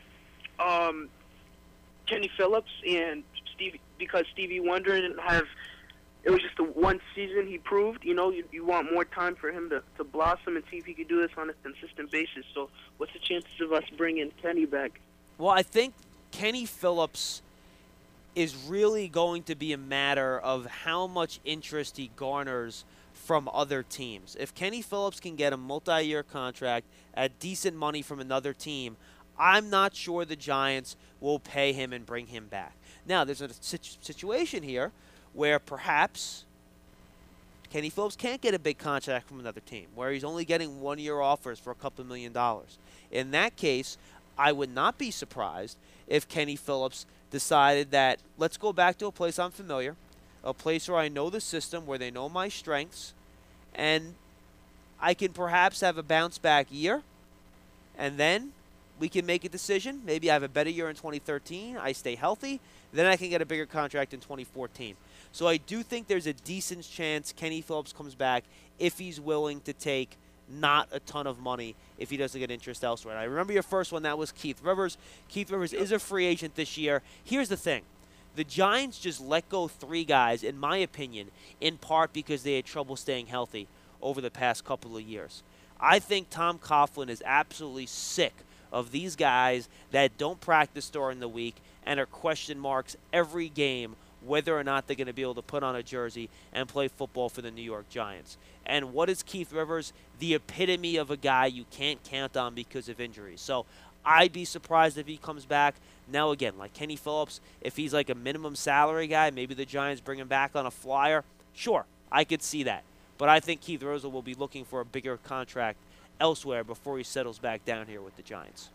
Um, Kenny Phillips and Stevie, because Stevie Wonder didn't have, it was just the one season he proved, you know, you, you want more time for him to, to blossom and see if he could do this on a consistent basis. So what's the chances of us bringing Kenny back? Well, I think Kenny Phillips is really going to be a matter of how much interest he garners from other teams. If Kenny Phillips can get a multi-year contract at decent money from another team, I'm not sure the Giants will pay him and bring him back. Now, there's a situ- situation here where perhaps Kenny Phillips can't get a big contract from another team, where he's only getting one-year offers for a couple million dollars. In that case, I would not be surprised if Kenny Phillips decided that, let's go back to a place I'm familiar, a place where I know the system, where they know my strengths, and I can perhaps have a bounce-back year, and then we can make a decision. Maybe I have a better year in twenty thirteen. I stay healthy. Then I can get a bigger contract in twenty fourteen. So I do think there's a decent chance Kenny Phillips comes back if he's willing to take not a ton of money if he doesn't get interest elsewhere. And I remember your first one. That was Keith Rivers. Keith Rivers is a free agent this year. Here's the thing. The Giants just let go three guys, in my opinion, in part because they had trouble staying healthy over the past couple of years. I think Tom Coughlin is absolutely sick of these guys that don't practice during the week and are question marks every game whether or not they're going to be able to put on a jersey and play football for the New York Giants. And what is Keith Rivers? The epitome of a guy you can't count on because of injuries. So I'd be surprised if he comes back. Now, again, like Kenny Phillips, if he's like a minimum salary guy, maybe the Giants bring him back on a flyer. Sure, I could see that. But I think Keith Rivers will be looking for a bigger contract elsewhere before he settles back down here with the Giants.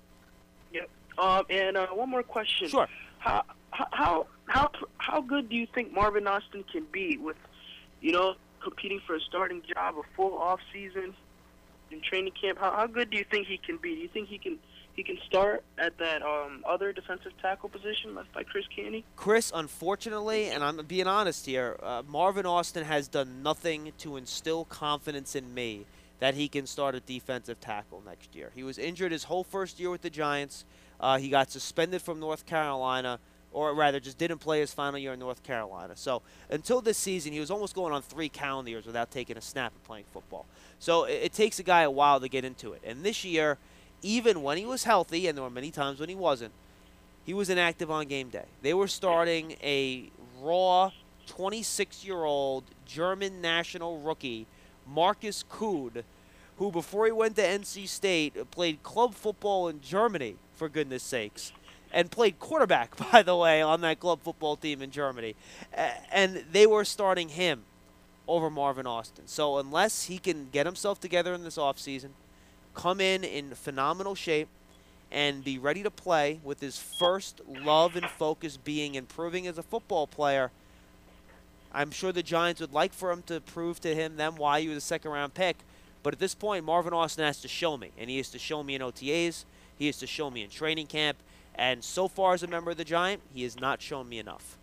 Yep. Um, and uh, one more question. Sure. How how how how good do you think Marvin Austin can be with, you know, competing for a starting job, a full off season in training camp? How how good do you think he can be? Do you think he can he can start at that um, other defensive tackle position left by Chris Canty? Chris, unfortunately, and I'm being honest here, uh, Marvin Austin has done nothing to instill confidence in me that he can start at defensive tackle next year. He was injured his whole first year with the Giants. Uh, he got suspended from North Carolina, or rather just didn't play his final year in North Carolina. So until this season, he was almost going on three calendar years without taking a snap of playing football. So it, it takes a guy a while to get into it. And this year, even when he was healthy, and there were many times when he wasn't, he was inactive on game day. They were starting a raw twenty-six-year-old German national rookie, Marcus Kuhn, who before he went to N C State played club football in Germany, for goodness sakes, and played quarterback, by the way, on that club football team in Germany. And they were starting him over Marvin Austin. So unless he can get himself together in this offseason, come in in phenomenal shape, and be ready to play with his first love and focus being improving as a football player, I'm sure the Giants would like for him to prove to him them why he was a second-round pick. But at this point, Marvin Austin has to show me, and he has to show me in O T As. He has to show me in training camp. And so far as a member of the Giant, he has not shown me enough.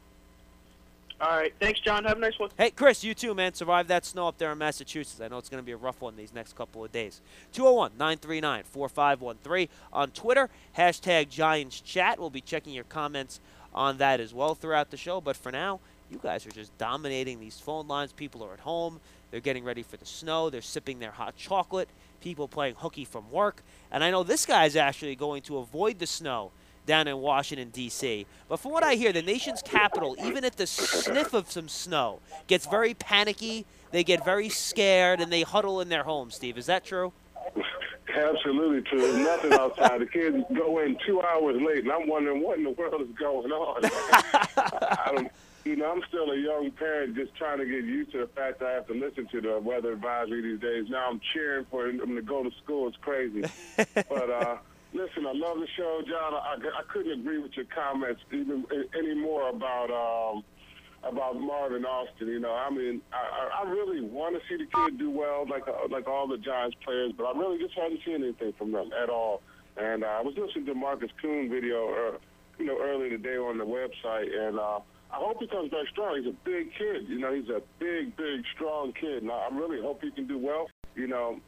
All right. Thanks, John. Have a nice one. Hey, Chris, you too, man. Survive that snow up there in Massachusetts. I know it's going to be a rough one these next couple of days. two oh one, nine three nine, four five one three on Twitter. Hashtag Giants Chat. We'll be checking your comments on that as well throughout the show. But for now, you guys are just dominating these phone lines. People are at home. They're getting ready for the snow. They're sipping their hot chocolate. People playing hooky from work. And I know this guy's actually going to avoid the snow down in Washington, D C But from what I hear, the nation's capital, even at the sniff of some snow, gets very panicky. They get very scared, and they huddle in their homes, Steve. Is that true? Absolutely true. There's nothing outside. The kids go in two hours late, and I'm wondering what in the world is going on. I don't, you know, I'm still a young parent just trying to get used to the fact that I have to listen to the weather advisory these days. Now I'm cheering for them to go to school. It's crazy. But, uh, listen, I love the show, John. I, I couldn't agree with your comments even any more about um, about Marvin Austin. You know, I mean, I, I really want to see the kid do well, like uh, like all the Giants players, but I really just haven't seen anything from them at all. And uh, I was listening to Marcus Kuhn video, uh, you know, earlier today on the website, and uh, I hope he comes back strong. He's a big kid. You know, he's a big, big, strong kid, and I really hope he can do well. You know,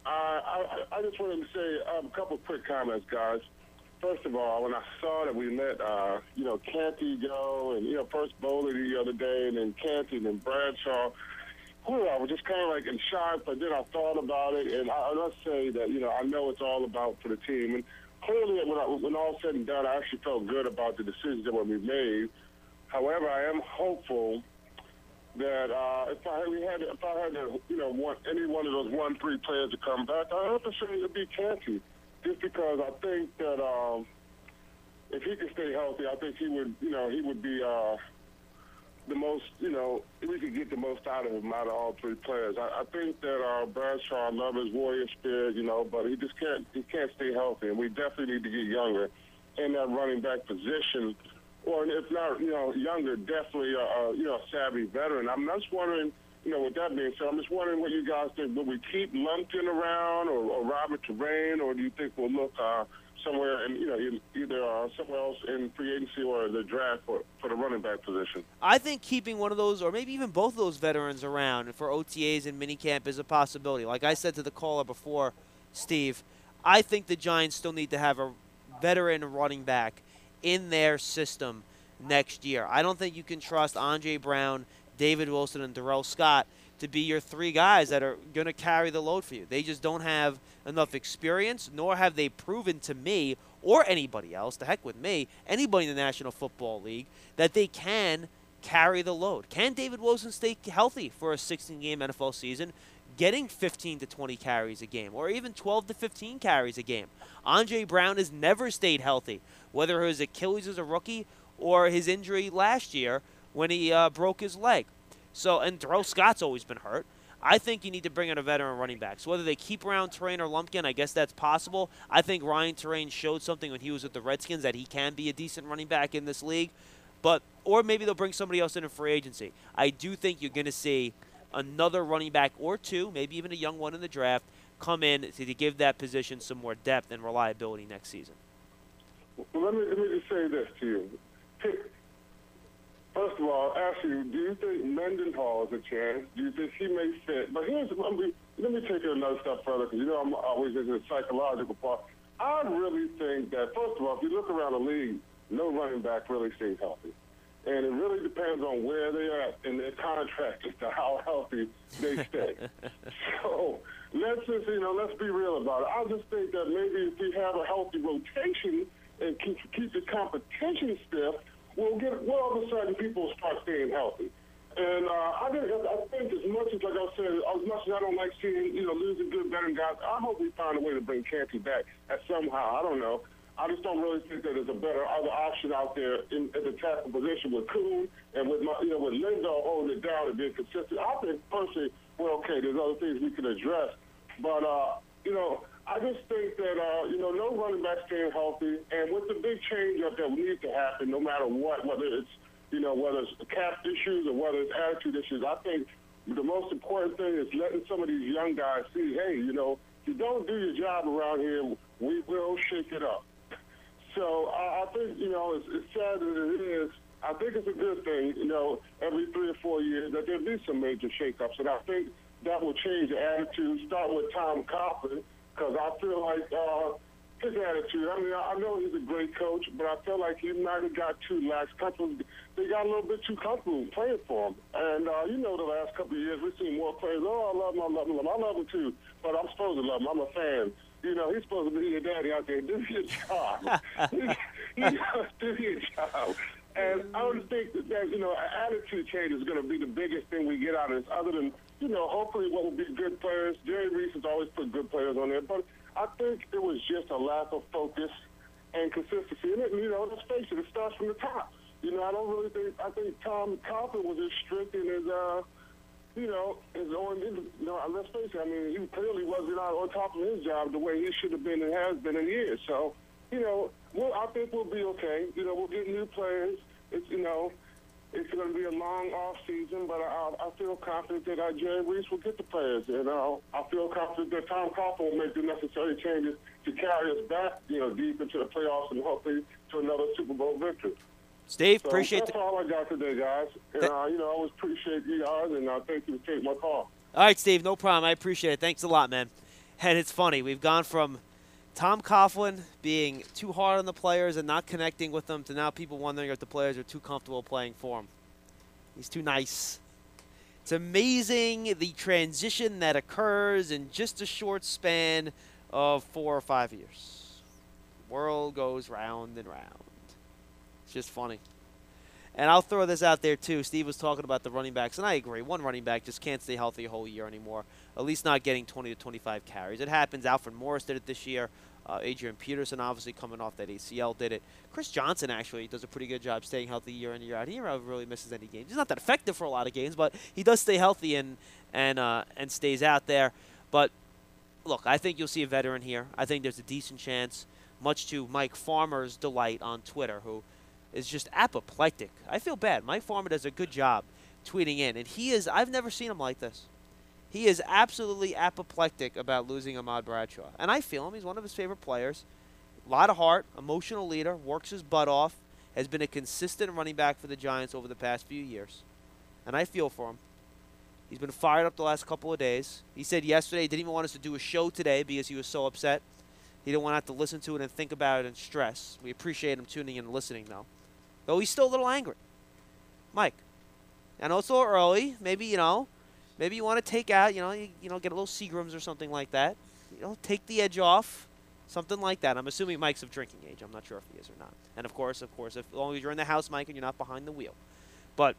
I I, I just wanted to say um, a couple of quick comments, guys. First of all, when I saw that we let, uh, you know, Canty go, and, you know, first Bowler the other day, and then Canty, and then Bradshaw, whew, I was just kind of like in shock, but then I thought about it, and I, I must say that, you know, I know it's all about for the team. And clearly, when, I, when all said and done, I actually felt good about the decisions that were made. However, I am hopeful that uh, if I we had if I had to, you know, want any one of those one three players to come back, I have to say it'd be Canty. Just because I think that um, if he could stay healthy, I think he would, you know, he would be uh, the most, you know, we could get the most out of him out of all three players. I, I think that uh, Bradshaw, I love his warrior spirit, you know, but he just can't, he can't stay healthy, and we definitely need to get younger in that running back position, or if not, you know, younger, definitely, a, a you know, a savvy veteran. I'm just wondering. You know, with that being said, I'm just wondering what you guys think. Will we keep Lumpkin around, or, or Robert Terrain, or do you think we'll look uh, somewhere, in, you know, in, either uh, somewhere else in free agency or the draft for, for the running back position? I think keeping one of those, or maybe even both of those veterans around for O T As and minicamp is a possibility. Like I said to the caller before, Steve, I think the Giants still need to have a veteran running back in their system next year. I don't think you can trust Andre Brown, David Wilson, and Darrell Scott to be your three guys that are going to carry the load for you. They just don't have enough experience, nor have they proven to me or anybody else, the heck with me, anybody in the National Football League, that they can carry the load. Can David Wilson stay healthy for a sixteen-game N F L season, getting fifteen to twenty carries a game, or even twelve to fifteen carries a game? Andre Brown has never stayed healthy, whether his Achilles as a rookie or his injury last year when he uh, broke his leg. So, and Darrell Scott's always been hurt. I think you need to bring in a veteran running back. So whether they keep around Terrain or Lumpkin, I guess that's possible. I think Ryan Terrain showed something when he was with the Redskins that he can be a decent running back in this league. But, or maybe they'll bring somebody else in in free agency. I do think you're going to see another running back or two, maybe even a young one in the draft, come in to, to give that position some more depth and reliability next season. Well, let me, let me just say this to you. First of all, ask you, do you think Mendenhall is a chance? Do you think he may fit? But here's, let me, let me take it another step further, because you know I'm always into the psychological part. I really think that, first of all, if you look around the league, no running back really stays healthy. And it really depends on where they are in their contract as to how healthy they stay. So let's just, you know, let's be real about it. I just think that maybe if we have a healthy rotation and keep, keep the competition stiff, we'll get, well, all of a sudden people will start staying healthy. And uh, I, think, I think as much as, like I said, as much as I don't like seeing, you know, losing good veteran guys, I hope we find a way to bring Canty back at somehow. I don't know. I just don't really think that there's a better other option out there in, in the tackle position with Kuhn and with, my, you know, with Lindo holding it down and being consistent. I think personally, well, okay, there's other things we can address. But, uh, you know, I just think that, uh, you know, no running back staying healthy, and with the big change-up that needs to happen, no matter what, whether it's, you know, whether it's cap issues or whether it's attitude issues, I think the most important thing is letting some of these young guys see, hey, you know, if you don't do your job around here, we will shake it up. So I, I think, you know, as, as sad as it is, I think it's a good thing, you know, every three or four years that there be some major shakeups. And I think that will change the attitude, start with Tom Coughlin, because I feel like uh, his attitude, I mean, I, I know he's a great coach, but I feel like he might have got too lax comfortable. They got a little bit too comfortable playing for him. And, uh, you know, the last couple of years, we've seen more players, oh, I love him, I love him, I love him. I love him too, but I'm supposed to love him. I'm a fan. You know, he's supposed to be your daddy out there. Do your job. you do your job. And I don't think that, that, you know, an attitude change is going to be the biggest thing we get out of this, other than, you know, hopefully what will be good players. Jerry Reese has always put good players on there. But I think it was just a lack of focus and consistency. And, it, you know, let's face it, it starts from the top. You know, I don't really think, I think Tom Coughlin was as strict in his, uh, you know, his own, you know, let's face it, I mean, he clearly wasn't out on top of his job the way he should have been and has been in years. So, you know, well, I think we'll be okay. You know, we'll get new players. It's, you know, it's going to be a long off season, but I, I feel confident that uh, Jerry Reese will get the players, and uh, I feel confident that Tom Coughlin will make the necessary changes to carry us back, you know, deep into the playoffs and hopefully to another Super Bowl victory. Steve, so appreciate that's the... all I got today, guys. And, uh, you know, I always appreciate you guys, and uh, thank you for taking my call. All right, Steve, no problem. I appreciate it. Thanks a lot, man. And it's funny. We've gone from Tom Coughlin being too hard on the players and not connecting with them to now people wondering if the players are too comfortable playing for him. He's too nice. It's amazing the transition that occurs in just a short span of four or five years. The world goes round and round. It's just funny. And I'll throw this out there, too. Steve was talking about the running backs, and I agree. One running back just can't stay healthy a whole year anymore, at least not getting twenty to twenty-five carries. It happens. Alfred Morris did it this year. Uh, Adrian Peterson, obviously, coming off that A C L, did it. Chris Johnson, actually, does a pretty good job staying healthy year in, year out. He never really misses any games. He's not that effective for a lot of games, but he does stay healthy and, and, uh, and stays out there. But, look, I think you'll see a veteran here. I think there's a decent chance, much to Mike Farmer's delight on Twitter, who – is just apoplectic. I feel bad. Mike Farmer does a good job tweeting in, and he is, I've never seen him like this. He is absolutely apoplectic about losing Ahmad Bradshaw. And I feel him. He's one of his favorite players. A lot of heart, emotional leader, works his butt off, has been a consistent running back for the Giants over the past few years. And I feel for him. He's been fired up the last couple of days. He said yesterday he didn't even want us to do a show today because he was so upset. He didn't want to have to listen to it and think about it and stress. We appreciate him tuning in and listening, though. Though he's still a little angry. Mike, I know it's a little early. Maybe, you know, maybe you want to take out, you know, you, you know, get a little Seagrams or something like that. You know, take the edge off, something like that. I'm assuming Mike's of drinking age. I'm not sure if he is or not. And, of course, of course, if, as long as you're in the house, Mike, and you're not behind the wheel. But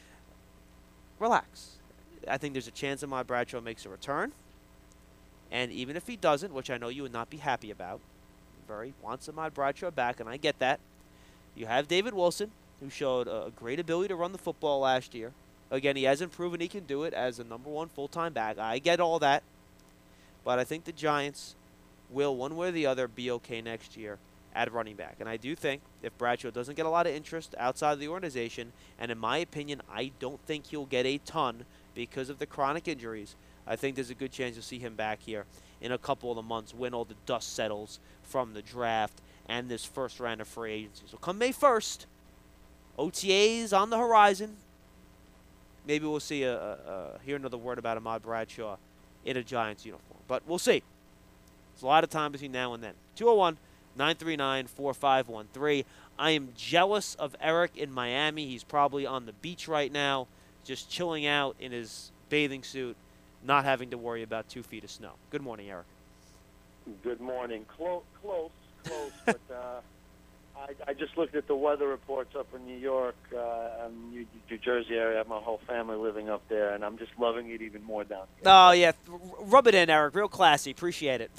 relax. I think there's a chance Ahmad Bradshaw makes a return. And even if he doesn't, which I know you would not be happy about, very wants Ahmad Bradshaw back, and I get that. You have David Wilson, who showed a great ability to run the football last year. Again, he hasn't proven he can do it as a number one full-time back. I get all that. But I think the Giants will, one way or the other, be okay next year at running back. And I do think if Bradshaw doesn't get a lot of interest outside of the organization, and in my opinion, I don't think he'll get a ton because of the chronic injuries, I think there's a good chance you'll see him back here in a couple of the months when all the dust settles from the draft and this first round of free agency. So come May first, O T As on the horizon. Maybe we'll see a, a, a hear another word about Ahmad Bradshaw in a Giants uniform. But we'll see. There's a lot of time between now and then. two oh one, nine three nine, four five one three. I am jealous of Eric in Miami. He's probably on the beach right now, just chilling out in his bathing suit, not having to worry about two feet of snow. Good morning, Eric. Good morning. Close, close, close. but uh, I, I just looked at the weather reports up in New York, uh, and New, New Jersey area. I have my whole family living up there, and I'm just loving it even more down here. Oh, yeah. Rub it in, Eric. Real classy. Appreciate it.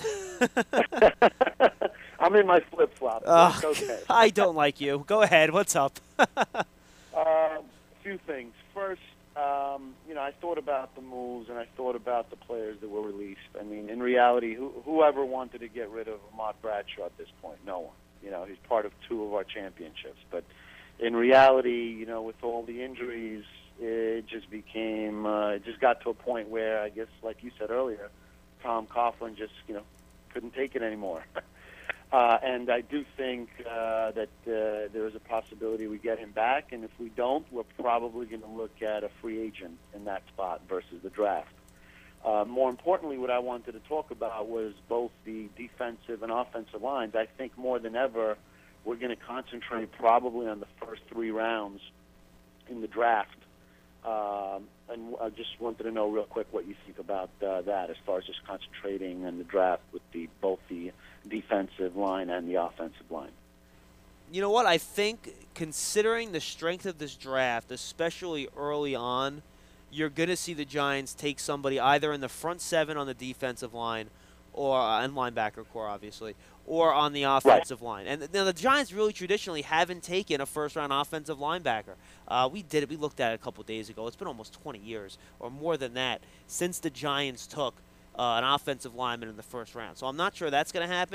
I'm in my flip-flops. Oh, okay. I don't like you. Go ahead. What's up? A uh, few things. First, Um, you know, I thought about the moves and I thought about the players that were released. I mean, in reality, who, whoever wanted to get rid of Ahmad Bradshaw at this point? No one. You know, he's part of two of our championships. But in reality, you know, with all the injuries, it just became, uh, it just got to a point where, I guess, like you said earlier, Tom Coughlin just, you know, couldn't take it anymore. Uh, and I do think uh, that uh, there is a possibility we get him back, and if we don't, we're probably going to look at a free agent in that spot versus the draft. Uh, more importantly, what I wanted to talk about was both the defensive and offensive lines. I think more than ever, we're going to concentrate probably on the first three rounds in the draft. Um, and I just wanted to know real quick what you think about uh, that as far as just concentrating in the draft with the both the defensive line and the offensive line. You know what? I think considering the strength of this draft, especially early on, you're going to see the Giants take somebody either in the front seven on the defensive line or uh, and linebacker core, obviously, or on the offensive right. line. And now the Giants really traditionally haven't taken a first-round offensive linebacker. Uh, we did it. We looked at it a couple days ago. It's been almost twenty years or more than that since the Giants took uh, an offensive lineman in the first round. So I'm not sure that's going to happen.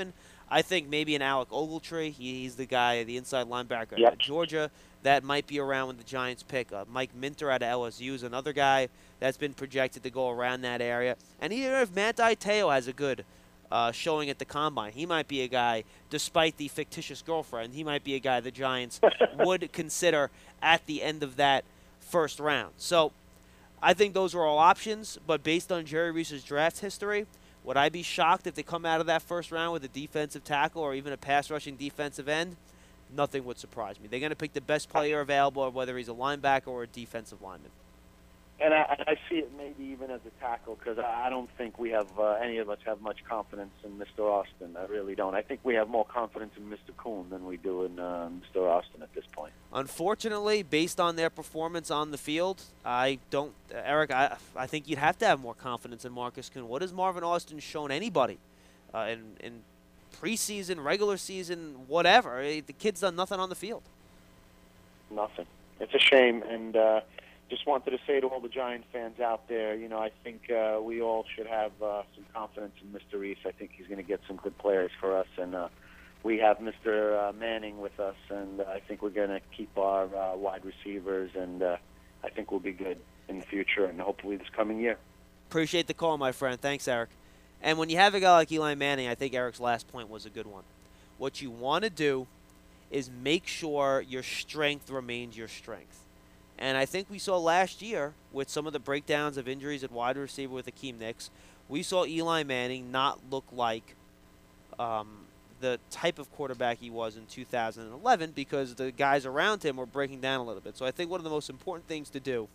I think maybe an Alec Ogletree. He, he's the guy, the inside linebacker Yep. at Georgia. That might be around when the Giants pick. Uh, Mike Minter out of L S U is another guy that's been projected to go around that area. And even if Matt Teo has a good uh, showing at the Combine, he might be a guy, despite the fictitious girlfriend, he might be a guy the Giants would consider at the end of that first round. So I think those are all options, but based on Jerry Reese's draft history, would I be shocked if they come out of that first round with a defensive tackle or even a pass-rushing defensive end? Nothing would surprise me. They're going to pick the best player available, whether he's a linebacker or a defensive lineman. And I, I see it maybe even as a tackle because I I don't think we have uh, any of us have much confidence in Mister Austin. I really don't. I think we have more confidence in Mister Kuhn than we do in uh, Mister Austin at this point. Unfortunately, based on their performance on the field, I don't, uh, Eric. I I think you'd have to have more confidence in Marcus Kuhn. What has Marvin Austin shown anybody uh, in in preseason, regular season, whatever? The kid's done nothing on the field. Nothing. It's a shame, and uh, just wanted to say to all the Giant fans out there, you know, I think uh, we all should have uh, some confidence in Mister Reese. I think he's going to get some good players for us, and uh, we have Mister Uh, Manning with us, and uh, I think we're going to keep our uh, wide receivers, and uh, I think we'll be good in the future, and hopefully this coming year. Appreciate the call, my friend. Thanks, Eric. And when you have a guy like Eli Manning, I think Eric's last point was a good one. What you want to do is make sure your strength remains your strength. And I think we saw last year with some of the breakdowns of injuries at wide receiver with Akeem Nicks, we saw Eli Manning not look like um, the type of quarterback he was in two thousand eleven because the guys around him were breaking down a little bit. So I think one of the most important things to do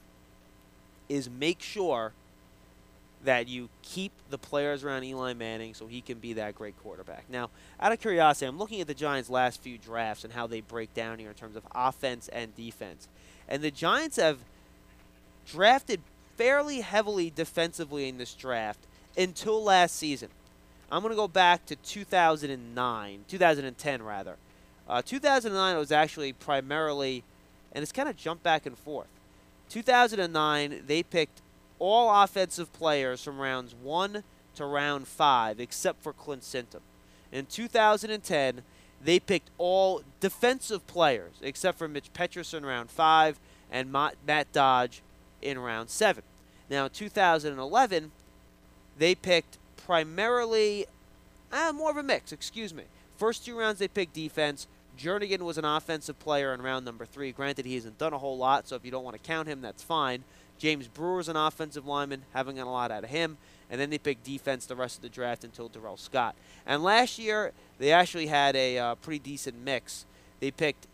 is make sure that you keep the players around Eli Manning so he can be that great quarterback. Now, out of curiosity, I'm looking at the Giants' last few drafts and how they break down here in terms of offense and defense. And the Giants have drafted fairly heavily defensively in this draft until last season. I'm going to go back to two thousand nine, two thousand ten rather. Uh, two thousand nine was actually primarily, and it's kind of jumped back and forth. two thousand nine, they picked all offensive players from rounds one to round five, except for Clint Sintum. In two thousand ten, they picked all defensive players, except for Mitch Petrus in round five and Matt Dodge in round seven. Now, in two thousand eleven, they picked primarily, ah, more of a mix, excuse me. First two rounds, they picked defense. Jernigan was an offensive player in round number three. Granted, he hasn't done a whole lot, so if you don't want to count him, that's fine. James Brewer's an offensive lineman, haven't got a lot out of him. And then they picked defense the rest of the draft until Darrell Scott. And last year, they actually had a uh, pretty decent mix. They picked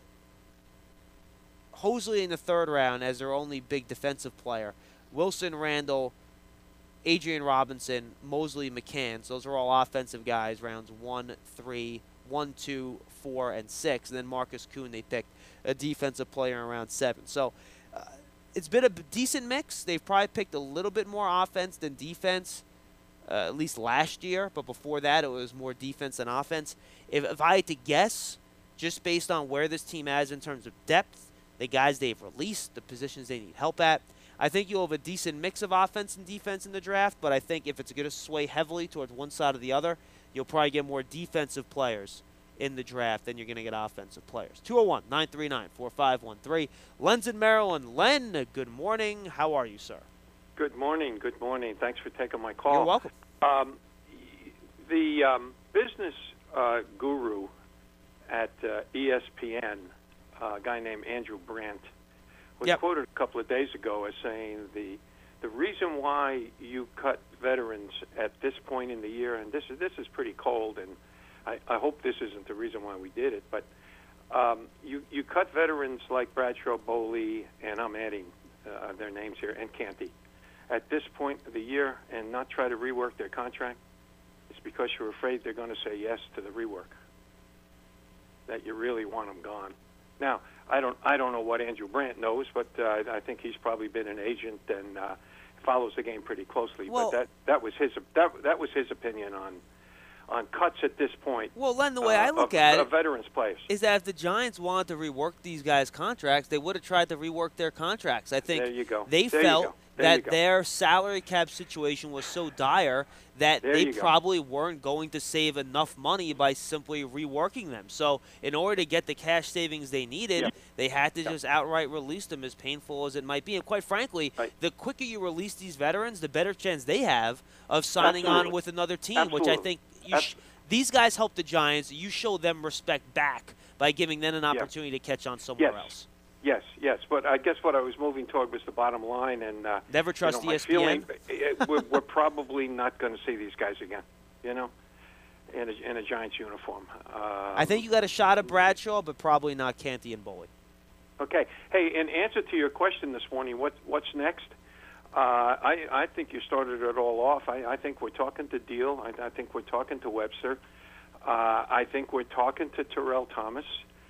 Hosley in the third round as their only big defensive player. Wilson Randall, Adrian Robinson, Mosley McCann. So those are all offensive guys, rounds one, three, one, two, four, and six. And then Marcus Kuhn, they picked a defensive player in round seven. So uh, it's been a decent mix. They've probably picked a little bit more offense than defense, uh, at least last year. But before that, it was more defense than offense. If, if I had to guess, just based on where this team is in terms of depth, the guys they've released, the positions they need help at, I think you'll have a decent mix of offense and defense in the draft. But I think if it's going to sway heavily towards one side or the other, you'll probably get more defensive players in the draft than you're going to get offensive players. two oh one, nine three nine, four five one three. Len's in Maryland. Len, good morning. How are you, sir? Good morning. Good morning. Thanks for taking my call. You're welcome. Um, the um, business uh, guru at uh, E S P N, uh, a guy named Andrew Brandt, was yep. quoted a couple of days ago as saying the the reason why you cut veterans at this point in the year, and this is this is pretty cold, and I, I hope this isn't the reason why we did it, but um, you you cut veterans like Bradshaw, Boley, and I'm adding uh, their names here, and Canty, at this point of the year, and not try to rework their contract. It's because you're afraid they're going to say yes to the rework, that you really want them gone. Now, I don't I don't know what Andrew Brandt knows, but uh, I think he's probably been an agent and uh, follows the game pretty closely. Well, but that that was his that that was his opinion on on cuts at this point. Well, Len, the way uh, I look of, at of it, veterans players, is that if the Giants wanted to rework these guys' contracts, they would have tried to rework their contracts. I think there you go. they there felt you go. that their salary cap situation was so dire that There they you go. probably weren't going to save enough money by simply reworking them. So in order to get the cash savings they needed, Yeah. they had to just outright release them, as painful as it might be. And quite frankly, Right. the quicker you release these veterans, the better chance they have of signing on Absolutely. with another team, which I Absolutely. think you Abs- sh- these guys help the Giants. You show them respect back by giving them an opportunity to catch on somewhere Yes. else. Yes, yes, but I guess what I was moving toward was the bottom line, and uh, Never trust you know, my E S P N. feeling, uh, we're, we're probably not going to see these guys again, you know, in a, in a Giants uniform. Uh, I think you got a shot at Bradshaw, but probably not Canty and Boley. Okay. Hey, in answer to your question this morning, what, what's next? Uh, I, I think you started it all off. I, I think we're talking to Deal. I, I think we're talking to Webster. Uh, I think we're talking to Terrell Thomas.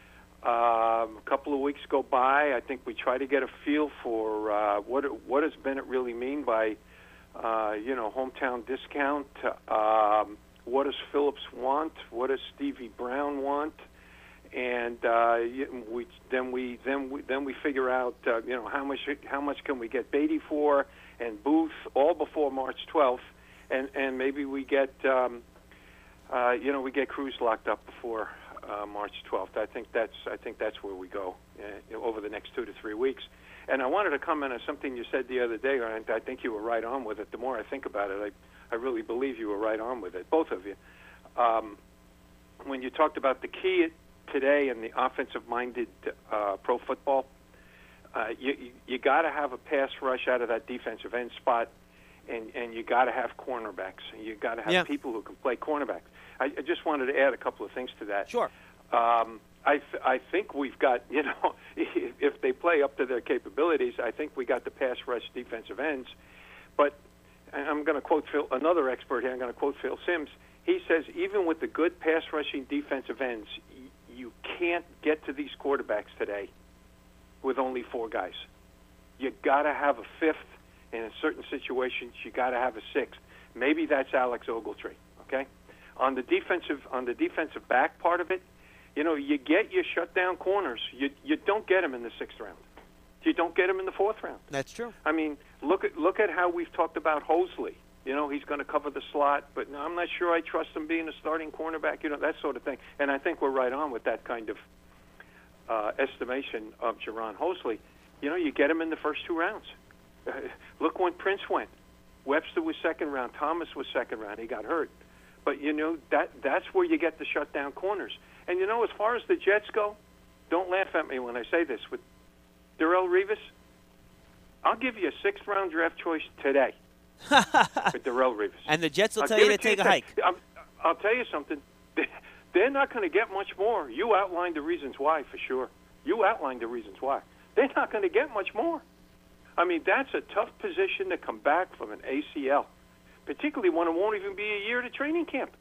Um, a couple of weeks go by. I think we try to get a feel for uh, what what does Bennett really mean by, uh, you know, hometown discount. Um, what does Phillips want? What does Stevie Brown want? And uh, y- we then we then we then we figure out uh, you know how much how much can we get Beatty for and Booth all before March twelfth, and and maybe we get um, uh, you know we get Cruz locked up before uh, March twelfth. I think that's I think that's where we go uh, over the next two to three weeks. And I wanted to comment on something you said the other day, and I think you were right on with it. The more I think about it, I I really believe you were right on with it, both of you. Um, when you talked about the key today in the offensive-minded uh, pro football, uh, you you, you got to have a pass rush out of that defensive end spot, and and you got to have cornerbacks. You got to have Yeah. people who can play cornerbacks. I, I just wanted to add a couple of things to that. Sure. Um, I th- I think we've got, you know, if they play up to their capabilities, I think we got the pass rush defensive ends. But and I'm going to quote Phil, another expert here. I'm going to quote Phil Simms. He says even with the good pass rushing defensive ends, y- you can't get to these quarterbacks today with only four guys. You got to have a fifth, and in certain situations, you got to have a sixth. Maybe that's Alex Ogletree. Okay, on the defensive on the defensive back part of it, you know, you get your shutdown corners. You you don't get them in the sixth round. You don't get them in the fourth round. That's true. I mean, look at look at how we've talked about Hosley. You know, he's going to cover the slot, but I'm not sure I trust him being a starting cornerback. You know, that sort of thing. And I think we're right on with that kind of uh, estimation of Jaron Hosley. You know, you get him in the first two rounds. Uh, look when Prince went. Webster was second round. Thomas was second round. He got hurt. But, you know, that that's where you get the shutdown corners. And, you know, as far as the Jets go, don't laugh at me when I say this. With Darrelle Revis, I'll give you a sixth-round draft choice today with Darrelle Revis. And the Jets will I'll tell give you to it take a today. hike. I'm, I'll tell you something. They're not going to get much more. You outlined the reasons why, for sure. You outlined the reasons why. They're not going to get much more. I mean, that's a tough position to come back from an A C L, particularly when it won't even be a year to training camp.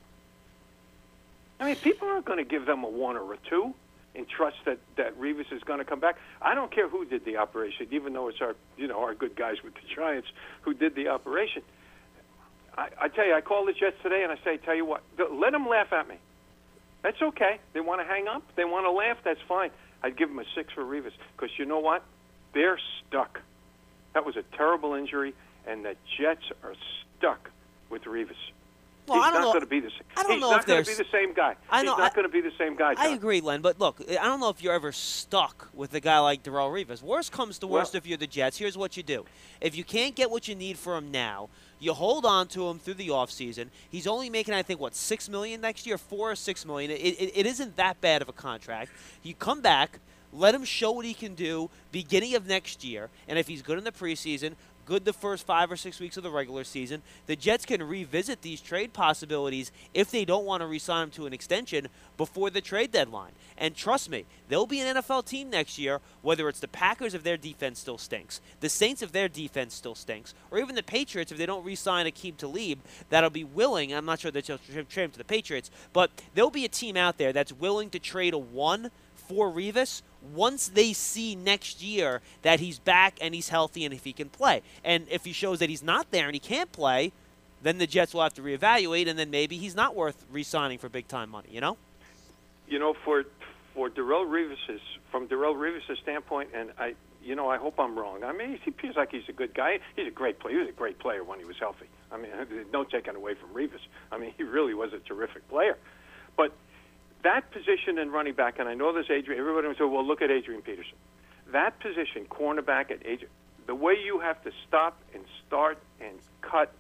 I mean, people aren't going to give them a one or a two and trust that, that Revis is going to come back. I don't care who did the operation, even though it's our, you know, our good guys with the Giants who did the operation. I, I tell you, I call the Jets today and I say, tell you what, let them laugh at me. That's okay. They want to hang up. They want to laugh. That's fine. I'd give them a six for Revis because you know what? They're stuck. That was a terrible injury, and the Jets are stuck with Revis. Well, He's I don't not know- going to be the same. I don't He's know not if going to be there's- the same guy. I know- He's not I- going to be the same guy. I John. agree, Len, but look, I don't know if you're ever stuck with a guy like Darrelle Revis. Worst comes to worst Well- if you're the Jets. Here's what you do. If you can't get what you need for him now, you hold on to him through the offseason. He's only making, I think, what, six million dollars next year? Four or six million dollars. It, it, it isn't that bad of a contract. You come back, let him show what he can do beginning of next year, and if he's good in the preseason, good the first five or six weeks of the regular season, the Jets can revisit these trade possibilities if they don't want to re-sign him to an extension before the trade deadline. And trust me, there'll be an N F L team next year, whether it's the Packers if their defense still stinks, the Saints if their defense still stinks, or even the Patriots if they don't re-sign Aqib Talib, that'll be willing, I'm not sure that they'll trade him to the Patriots, but there'll be a team out there that's willing to trade a one for Revis once they see next year that he's back and he's healthy and if he can play. And if he shows that he's not there and he can't play, then the Jets will have to reevaluate, and then maybe he's not worth re-signing for big-time money, you know? You know, for for Darrelle Revis's from Darrelle Revis's standpoint, and I you know, I hope I'm wrong. I mean, he appears like he's a good guy. He's a great player. He was a great player when he was healthy. I mean, no taking away from Revis. I mean, he really was a terrific player. But that position in running back, and I know there's Adrian, everybody would say, well, look at Adrian Peterson. That position, cornerback at Adrian, the way you have to stop and start and cut,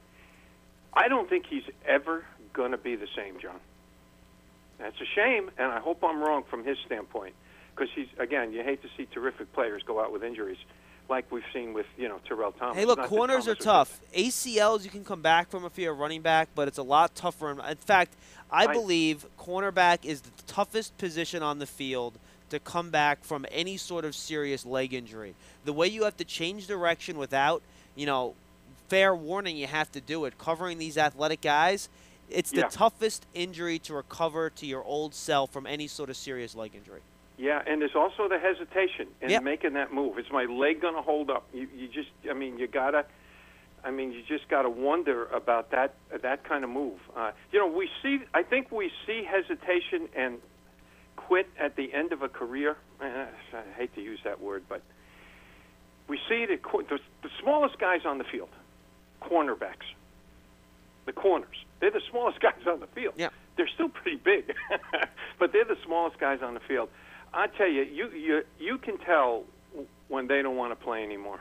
I don't think he's ever going to be the same, John. That's a shame, and I hope I'm wrong from his standpoint. Because he's, again, you hate to see terrific players go out with injuries like we've seen with, you know, Terrell Thomas. Hey, look, Not that corners are Thomas was tough. A C Ls, you can come back from if you're a running back, but it's a lot tougher. In fact, I, I believe cornerback is the toughest position on the field to come back from any sort of serious leg injury. The way you have to change direction without, you know, fair warning, you have to do it. Covering these athletic guys, it's the Yeah. toughest injury to recover to your old self from any sort of serious leg injury. Yeah, and there's also the hesitation in Yep. making that move. Is my leg going to hold up? You, you just, I mean, you gotta, I mean, you just gotta wonder about that that kind of move. Uh, you know, we see, I think we see hesitation and quit at the end of a career. Eh, I hate to use that word, but we see the the, the smallest guys on the field, cornerbacks, the corners. They're the smallest guys on the field. Yeah. They're still pretty big, but they're the smallest guys on the field. I tell you, you you you can tell when they don't want to play anymore.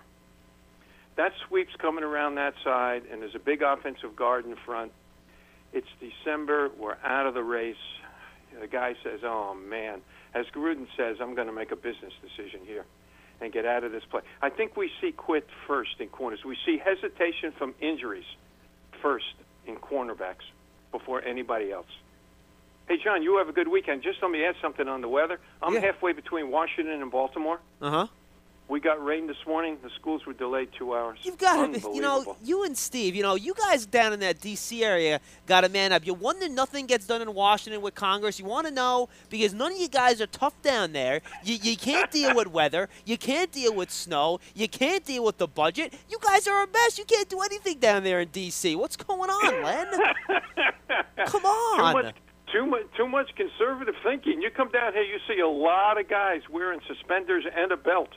That sweep's coming around that side, and there's a big offensive guard in front. It's December. We're out of the race. The guy says, "Oh man," as Gruden says, "I'm going to make a business decision here and get out of this play." I think we see quit first in corners. We see hesitation from injuries first in cornerbacks before anybody else. Hey, John, you have a good weekend. Just let me add something on the weather. I'm Yeah. halfway between Washington and Baltimore. Uh-huh. We got rain this morning. The schools were delayed two hours. You've got to, Unbelievable. you know, you and Steve, you know, you guys down in that D C area got to man up. You wonder nothing gets done in Washington with Congress. You want to know because none of you guys are tough down there. You, you can't deal with weather. You can't deal with snow. You can't deal with the budget. You guys are a mess. You can't do anything down there in D C. What's going on, Len? Come on. Too much, too much, too much conservative thinking. You come down here, you see a lot of guys wearing suspenders and a belt.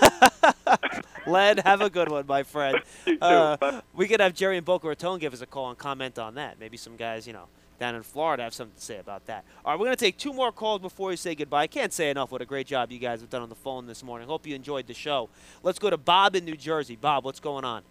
Len, have a good one, my friend. You too. Uh, Bye. we could have Jerry and Boca Raton give us a call and comment on that. Maybe some guys, you know, down in Florida have something to say about that. All right, we're going to take two more calls before we say goodbye. I can't say enough what a great job you guys have done on the phone this morning. Hope you enjoyed the show. Let's go to Bob in New Jersey. Bob, what's going on?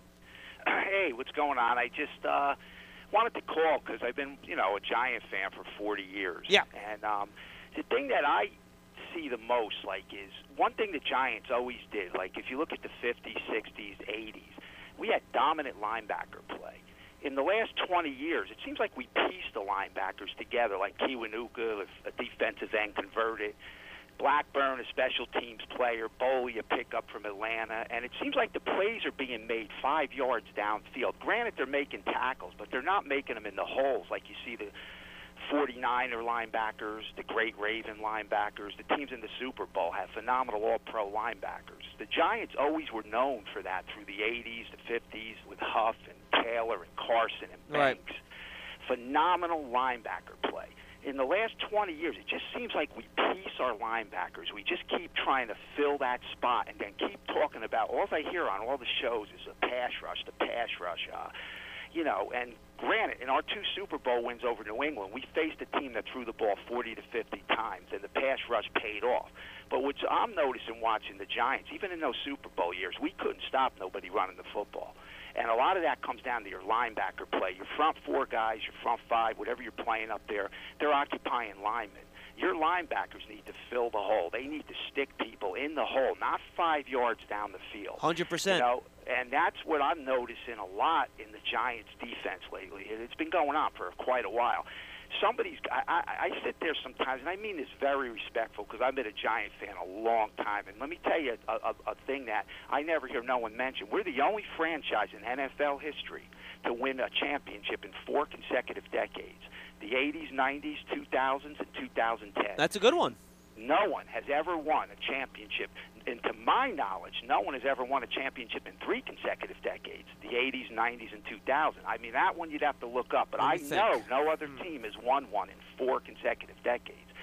Hey, what's going on? I just uh, wanted to call because I've been, you know, a Giant fan for forty years. Yeah. And um, the thing that I see the most, like, is one thing the Giants always did. Like, if you look at the fifties, sixties, eighties, we had dominant linebacker play. In the last twenty years, it seems like we pieced the linebackers together, like Kiwanuka, a defensive end converted, Blackburn, a special teams player, Boley, a pickup from Atlanta, and it seems like the plays are being made five yards downfield. Granted, they're making tackles, but they're not making them in the holes like you see the forty-niner linebackers, the Great Raven linebackers. The teams in the Super Bowl have phenomenal all-pro linebackers. The Giants always were known for that through the eighties, the fifties, with Huff and Taylor and Carson and Right. Banks. Phenomenal linebacker play. In the last twenty years, it just seems like we piece our linebackers. We just keep trying to fill that spot and then keep talking about, all I hear on all the shows is a pass rush, the pass rush. Uh, you know, and granted, in our two Super Bowl wins over New England, we faced a team that threw the ball forty to fifty times, and the pass rush paid off. But what I'm noticing watching the Giants, even in those Super Bowl years, we couldn't stop nobody running the football. And a lot of that comes down to your linebacker play. Your front four guys, your front five, whatever you're playing up there, they're occupying linemen. Your linebackers need to fill the hole. They need to stick people in the hole, not five yards down the field. one hundred percent. You know, and that's what I'm noticing a lot in the Giants' defense lately. It's been going on for quite a while. Somebody's, I, I, I sit there sometimes, and I mean this very respectful because I've been a Giant fan a long time. And let me tell you a, a, a thing that I never hear no one mention. We're the only franchise in N F L history to win a championship in four consecutive decades. The eighties, nineties, two thousands, and two thousand ten. That's a good one. No one has ever won a championship. And to my knowledge, no one has ever won a championship in three consecutive decades, the eighties, nineties, and two thousand. I mean, that one you'd have to look up. But Let I me think. know no other team has won one in four consecutive decades.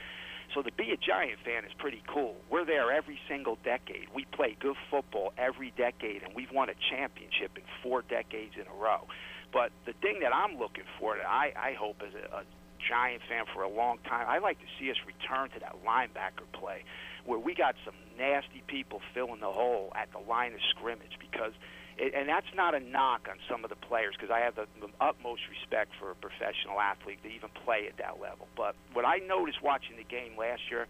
So to be a Giant fan is pretty cool. We're there every single decade. We play good football every decade, and we've won a championship in four decades in a row. But the thing that I'm looking for, that I, I hope as a, a Giant fan for a long time, I like to see us return to that linebacker play where we got some nasty people filling the hole at the line of scrimmage, because it, and that's not a knock on some of the players, because I have the, the utmost respect for a professional athlete to even play at that level. But what I noticed watching the game last year,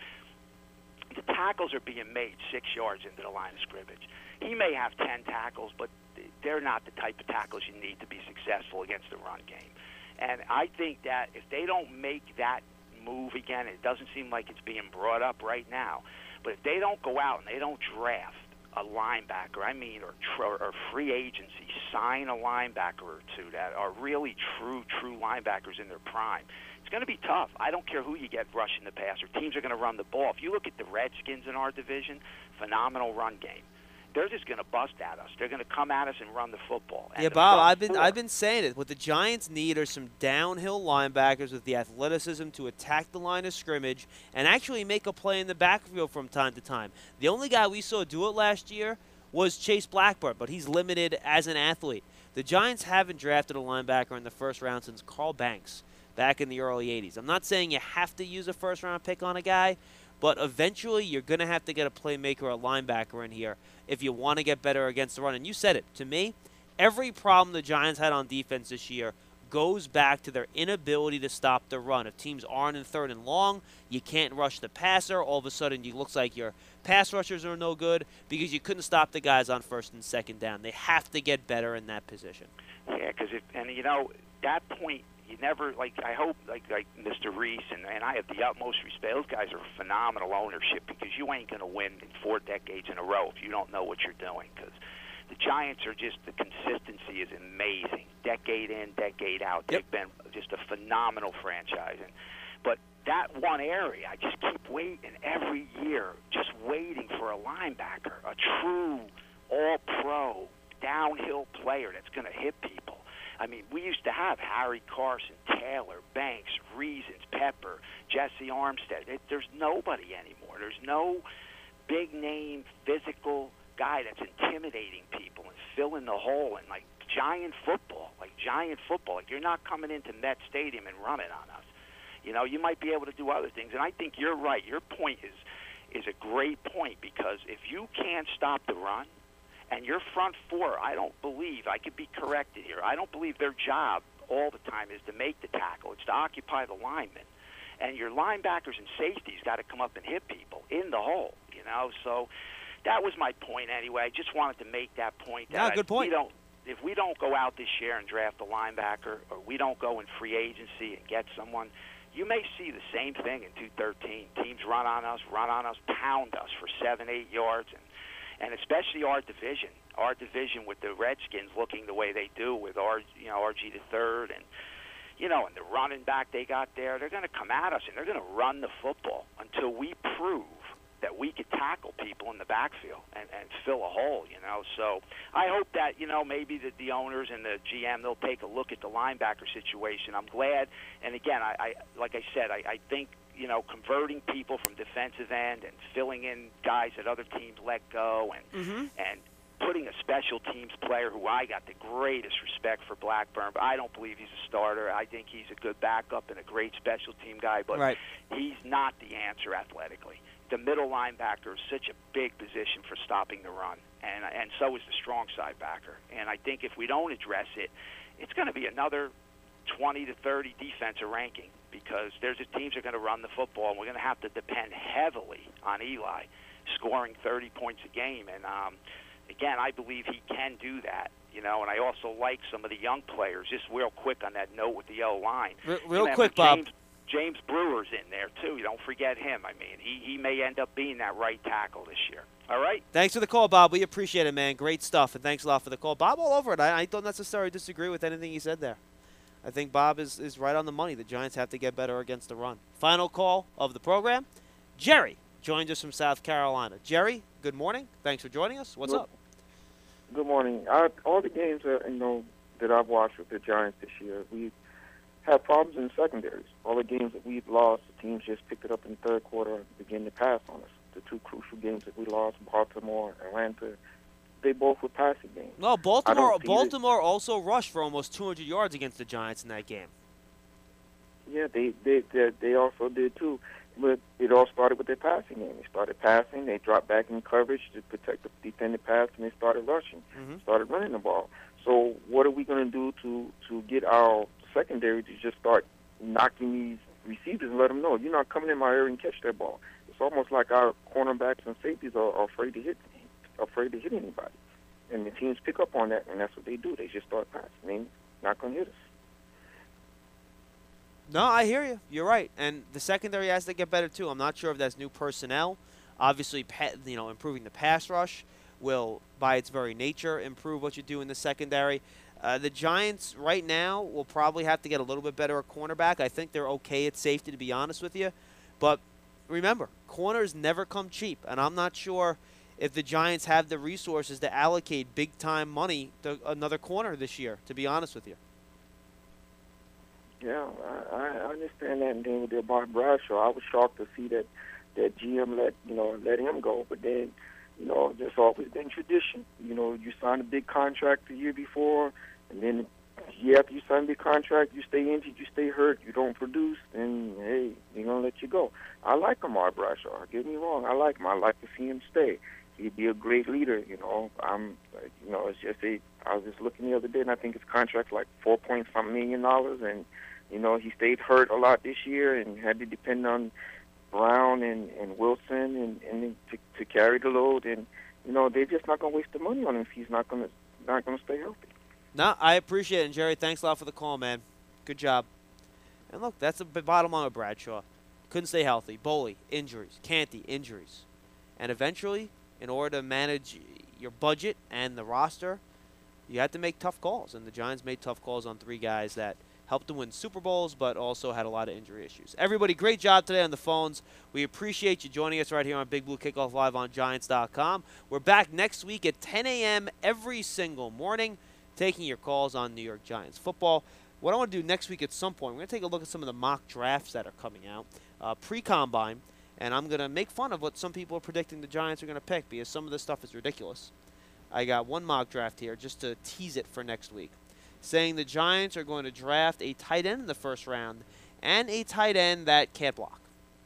the tackles are being made six yards into the line of scrimmage. He may have ten tackles, but they're not the type of tackles you need to be successful against the run game. And I think that if they don't make that move again, it doesn't seem like it's being brought up right now, but if they don't go out and they don't draft a linebacker, I mean, or, tr- or free agency, sign a linebacker or two that are really true, true linebackers in their prime, it's going to be tough. I don't care who you get rushing the passer. Teams are going to run the ball. If you look at the Redskins in our division, phenomenal run game. They're just going to bust at us. They're going to come at us and run the football. And yeah, the Bob, front I've been four, I've been saying it. What the Giants need are some downhill linebackers with the athleticism to attack the line of scrimmage and actually make a play in the backfield from time to time. The only guy we saw do it last year was Chase Blackburn, but he's limited as an athlete. The Giants haven't drafted a linebacker in the first round since Carl Banks back in the early eighties. I'm not saying you have to use a first-round pick on a guy, but eventually you're going to have to get a playmaker or a linebacker in here if you want to get better against the run. And you said it. To me, every problem the Giants had on defense this year goes back to their inability to stop the run. If teams aren't in third and long, you can't rush the passer. All of a sudden, it looks like your pass rushers are no good because you couldn't stop the guys on first and second down. They have to get better in that position. Yeah, because and you know that point. You never, like, I hope, like, like Mister Reese, and, and I have the utmost respect. Those guys are phenomenal ownership, because you ain't going to win in four decades in a row if you don't know what you're doing, because the Giants are just, the consistency is amazing. Decade in, decade out. They've been just a phenomenal franchise. And, but that one area, I just keep waiting every year, just waiting for a linebacker, a true all-pro, downhill player that's going to hit people. I mean, we used to have Harry Carson, Taylor, Banks, Reasons, Pepper, Jesse Armstead. It, there's nobody anymore. There's no big-name, physical guy that's intimidating people and filling the hole in, like, Giant football, like Giant football. Like, you're not coming into Met Stadium and running on us. You know, you might be able to do other things. And I think you're right. Your point is is a great point, because if you can't stop the run, and your front four, I don't believe, I could be corrected here, I don't believe their job all the time is to make the tackle. It's to occupy the linemen. And your linebackers and safeties got to come up and hit people in the hole, you know. So that was my point anyway. I just wanted to make that point. That Yeah, good point. We don't, if we don't go out this year and draft a linebacker, or we don't go in free agency and get someone, you may see the same thing in two thirteen. Teams run on us, run on us, pound us for seven, eight yards, and And especially our division, our division with the Redskins looking the way they do with R, you know, R G the third, and you know, and the running back they got there, they're going to come at us and they're going to run the football until we prove that we could tackle people in the backfield and, and fill a hole, you know. So I hope that, you know, maybe the, the owners and the G M, they'll take a look at the linebacker situation. I'm glad, and again, I, I like I said, I, I think, you know, converting people from defensive end and filling in guys that other teams let go, and Mm-hmm. and putting a special teams player who I got the greatest respect for, Blackburn, but I don't believe he's a starter. I think he's a good backup and a great special team guy, but Right. he's not the answer athletically. The middle linebacker is such a big position for stopping the run, and and so is the strong side backer. And I think if we don't address it, it's going to be another twenty to thirty defensive ranking, because there's just teams that are going to run the football, and we're going to have to depend heavily on Eli scoring thirty points a game. And um, again, I believe he can do that. You know, and I also like some of the young players. Just real quick on that note with the O line. Real, You real remember quick, Bob. James, James Brewer's in there too. You don't forget him. I mean, he he may end up being that right tackle this year. All right. Thanks for the call, Bob. We appreciate it, man. Great stuff, and thanks a lot for the call. Bob all over it. I, I don't necessarily disagree with anything he said there. I think Bob is, is right on the money. The Giants have to get better against the run. Final call of the program. Jerry joins us from South Carolina. Jerry, good morning. Thanks for joining us. What's good, up? Good morning. I, all the games that, you know, that I've watched with the Giants this year, we had problems in the secondaries. All the games that we've lost, the teams just picked it up in the third quarter and began to pass on us. The two crucial games that we lost, Baltimore, Atlanta, they both were passing games. No, I Baltimore. don't see Baltimore also rushed for almost two hundred yards against the Giants in that game. Yeah, they, they they they also did too. But it all started with their passing game. They started passing, they dropped back in coverage to protect the defended pass, and they started rushing, Mhm. started running the ball. So what are we going to do to to get our secondary to just start knocking these receivers and let them know you're not coming in my area and catch that ball? It's almost like our cornerbacks and safeties are, are afraid to hit afraid to hit anybody, and the teams pick up on that, and that's what they do. They just start passing. They're not going to hit us. No, I hear you. You're right. And the secondary has to get better, too. I'm not sure if that's new personnel. Obviously, pa- you know, improving the pass rush will, by its very nature, improve what you do in the secondary. Uh, the Giants, right now, will probably have to get a little bit better at cornerback. I think they're okay at safety, to be honest with you. But remember, corners never come cheap. And I'm not sure if the Giants have the resources to allocate big-time money to another corner this year, to be honest with you. Yeah, I, I understand that. And then with the Bob Bradshaw, I was shocked to see that that G M let you know let him go. But then, you know, there's always been tradition. You know, you sign a big contract the year before, and then the year after you sign a big contract, you stay injured, you stay hurt, you don't produce, and hey, they're gonna let you go. I like Amar Bradshaw. Get me wrong, I like him. I like to see him stay. He'd be a great leader. You know, I'm, you know, it's just a. I was just looking the other day, and I think his contract's like four point something million dollars, and you know, he stayed hurt a lot this year and had to depend on Brown and, and Wilson and, and to, to carry the load. And, you know, they're just not going to waste the money on him if he's not going to not going to stay healthy. No, I appreciate it. And, Jerry, thanks a lot for the call, man. Good job. And, look, that's the b- bottom line of Bradshaw. Couldn't stay healthy. Boley, injuries. Canty, injuries. And eventually, in order to manage your budget and the roster, you had to make tough calls. And the Giants made tough calls on three guys that helped to win Super Bowls, but also had a lot of injury issues. Everybody, great job today on the phones. We appreciate you joining us right here on Big Blue Kickoff Live on Giants dot com. We're back next week at ten a.m. every single morning, taking your calls on New York Giants football. What I want to do next week at some point, we're going to take a look at some of the mock drafts that are coming out, uh, pre-combine, and I'm going to make fun of what some people are predicting the Giants are going to pick, because some of this stuff is ridiculous. I got one mock draft here just to tease it for next week, saying the Giants are going to draft a tight end in the first round and a tight end that can't block.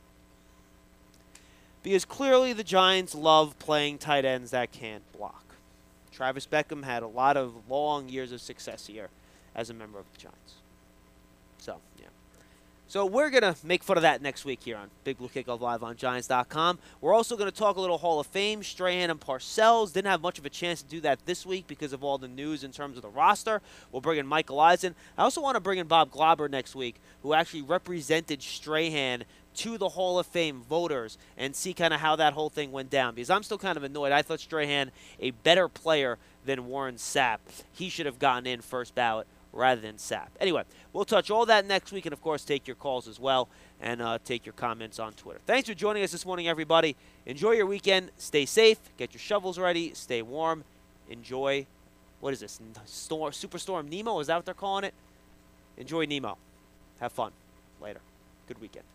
Because clearly the Giants love playing tight ends that can't block. Travis Beckham had a lot of long years of success here as a member of the Giants. So, yeah. So we're going to make fun of that next week here on Big Blue Kickoff Live on Giants dot com. We're also going to talk a little Hall of Fame. Strahan and Parcells didn't have much of a chance to do that this week because of all the news in terms of the roster. We'll bring in Michael Eisen. I also want to bring in Bob Glauber next week, who actually represented Strahan to the Hall of Fame voters, and see kind of how that whole thing went down. Because I'm still kind of annoyed. I thought Strahan a better player than Warren Sapp. He should have gotten in first ballot rather than Sapp. Anyway, we'll touch all that next week, and, of course, take your calls as well and uh, take your comments on Twitter. Thanks for joining us this morning, everybody. Enjoy your weekend. Stay safe. Get your shovels ready. Stay warm. Enjoy, what is this, Storm, Superstorm Nemo? Is that what they're calling it? Enjoy Nemo. Have fun. Later. Good weekend.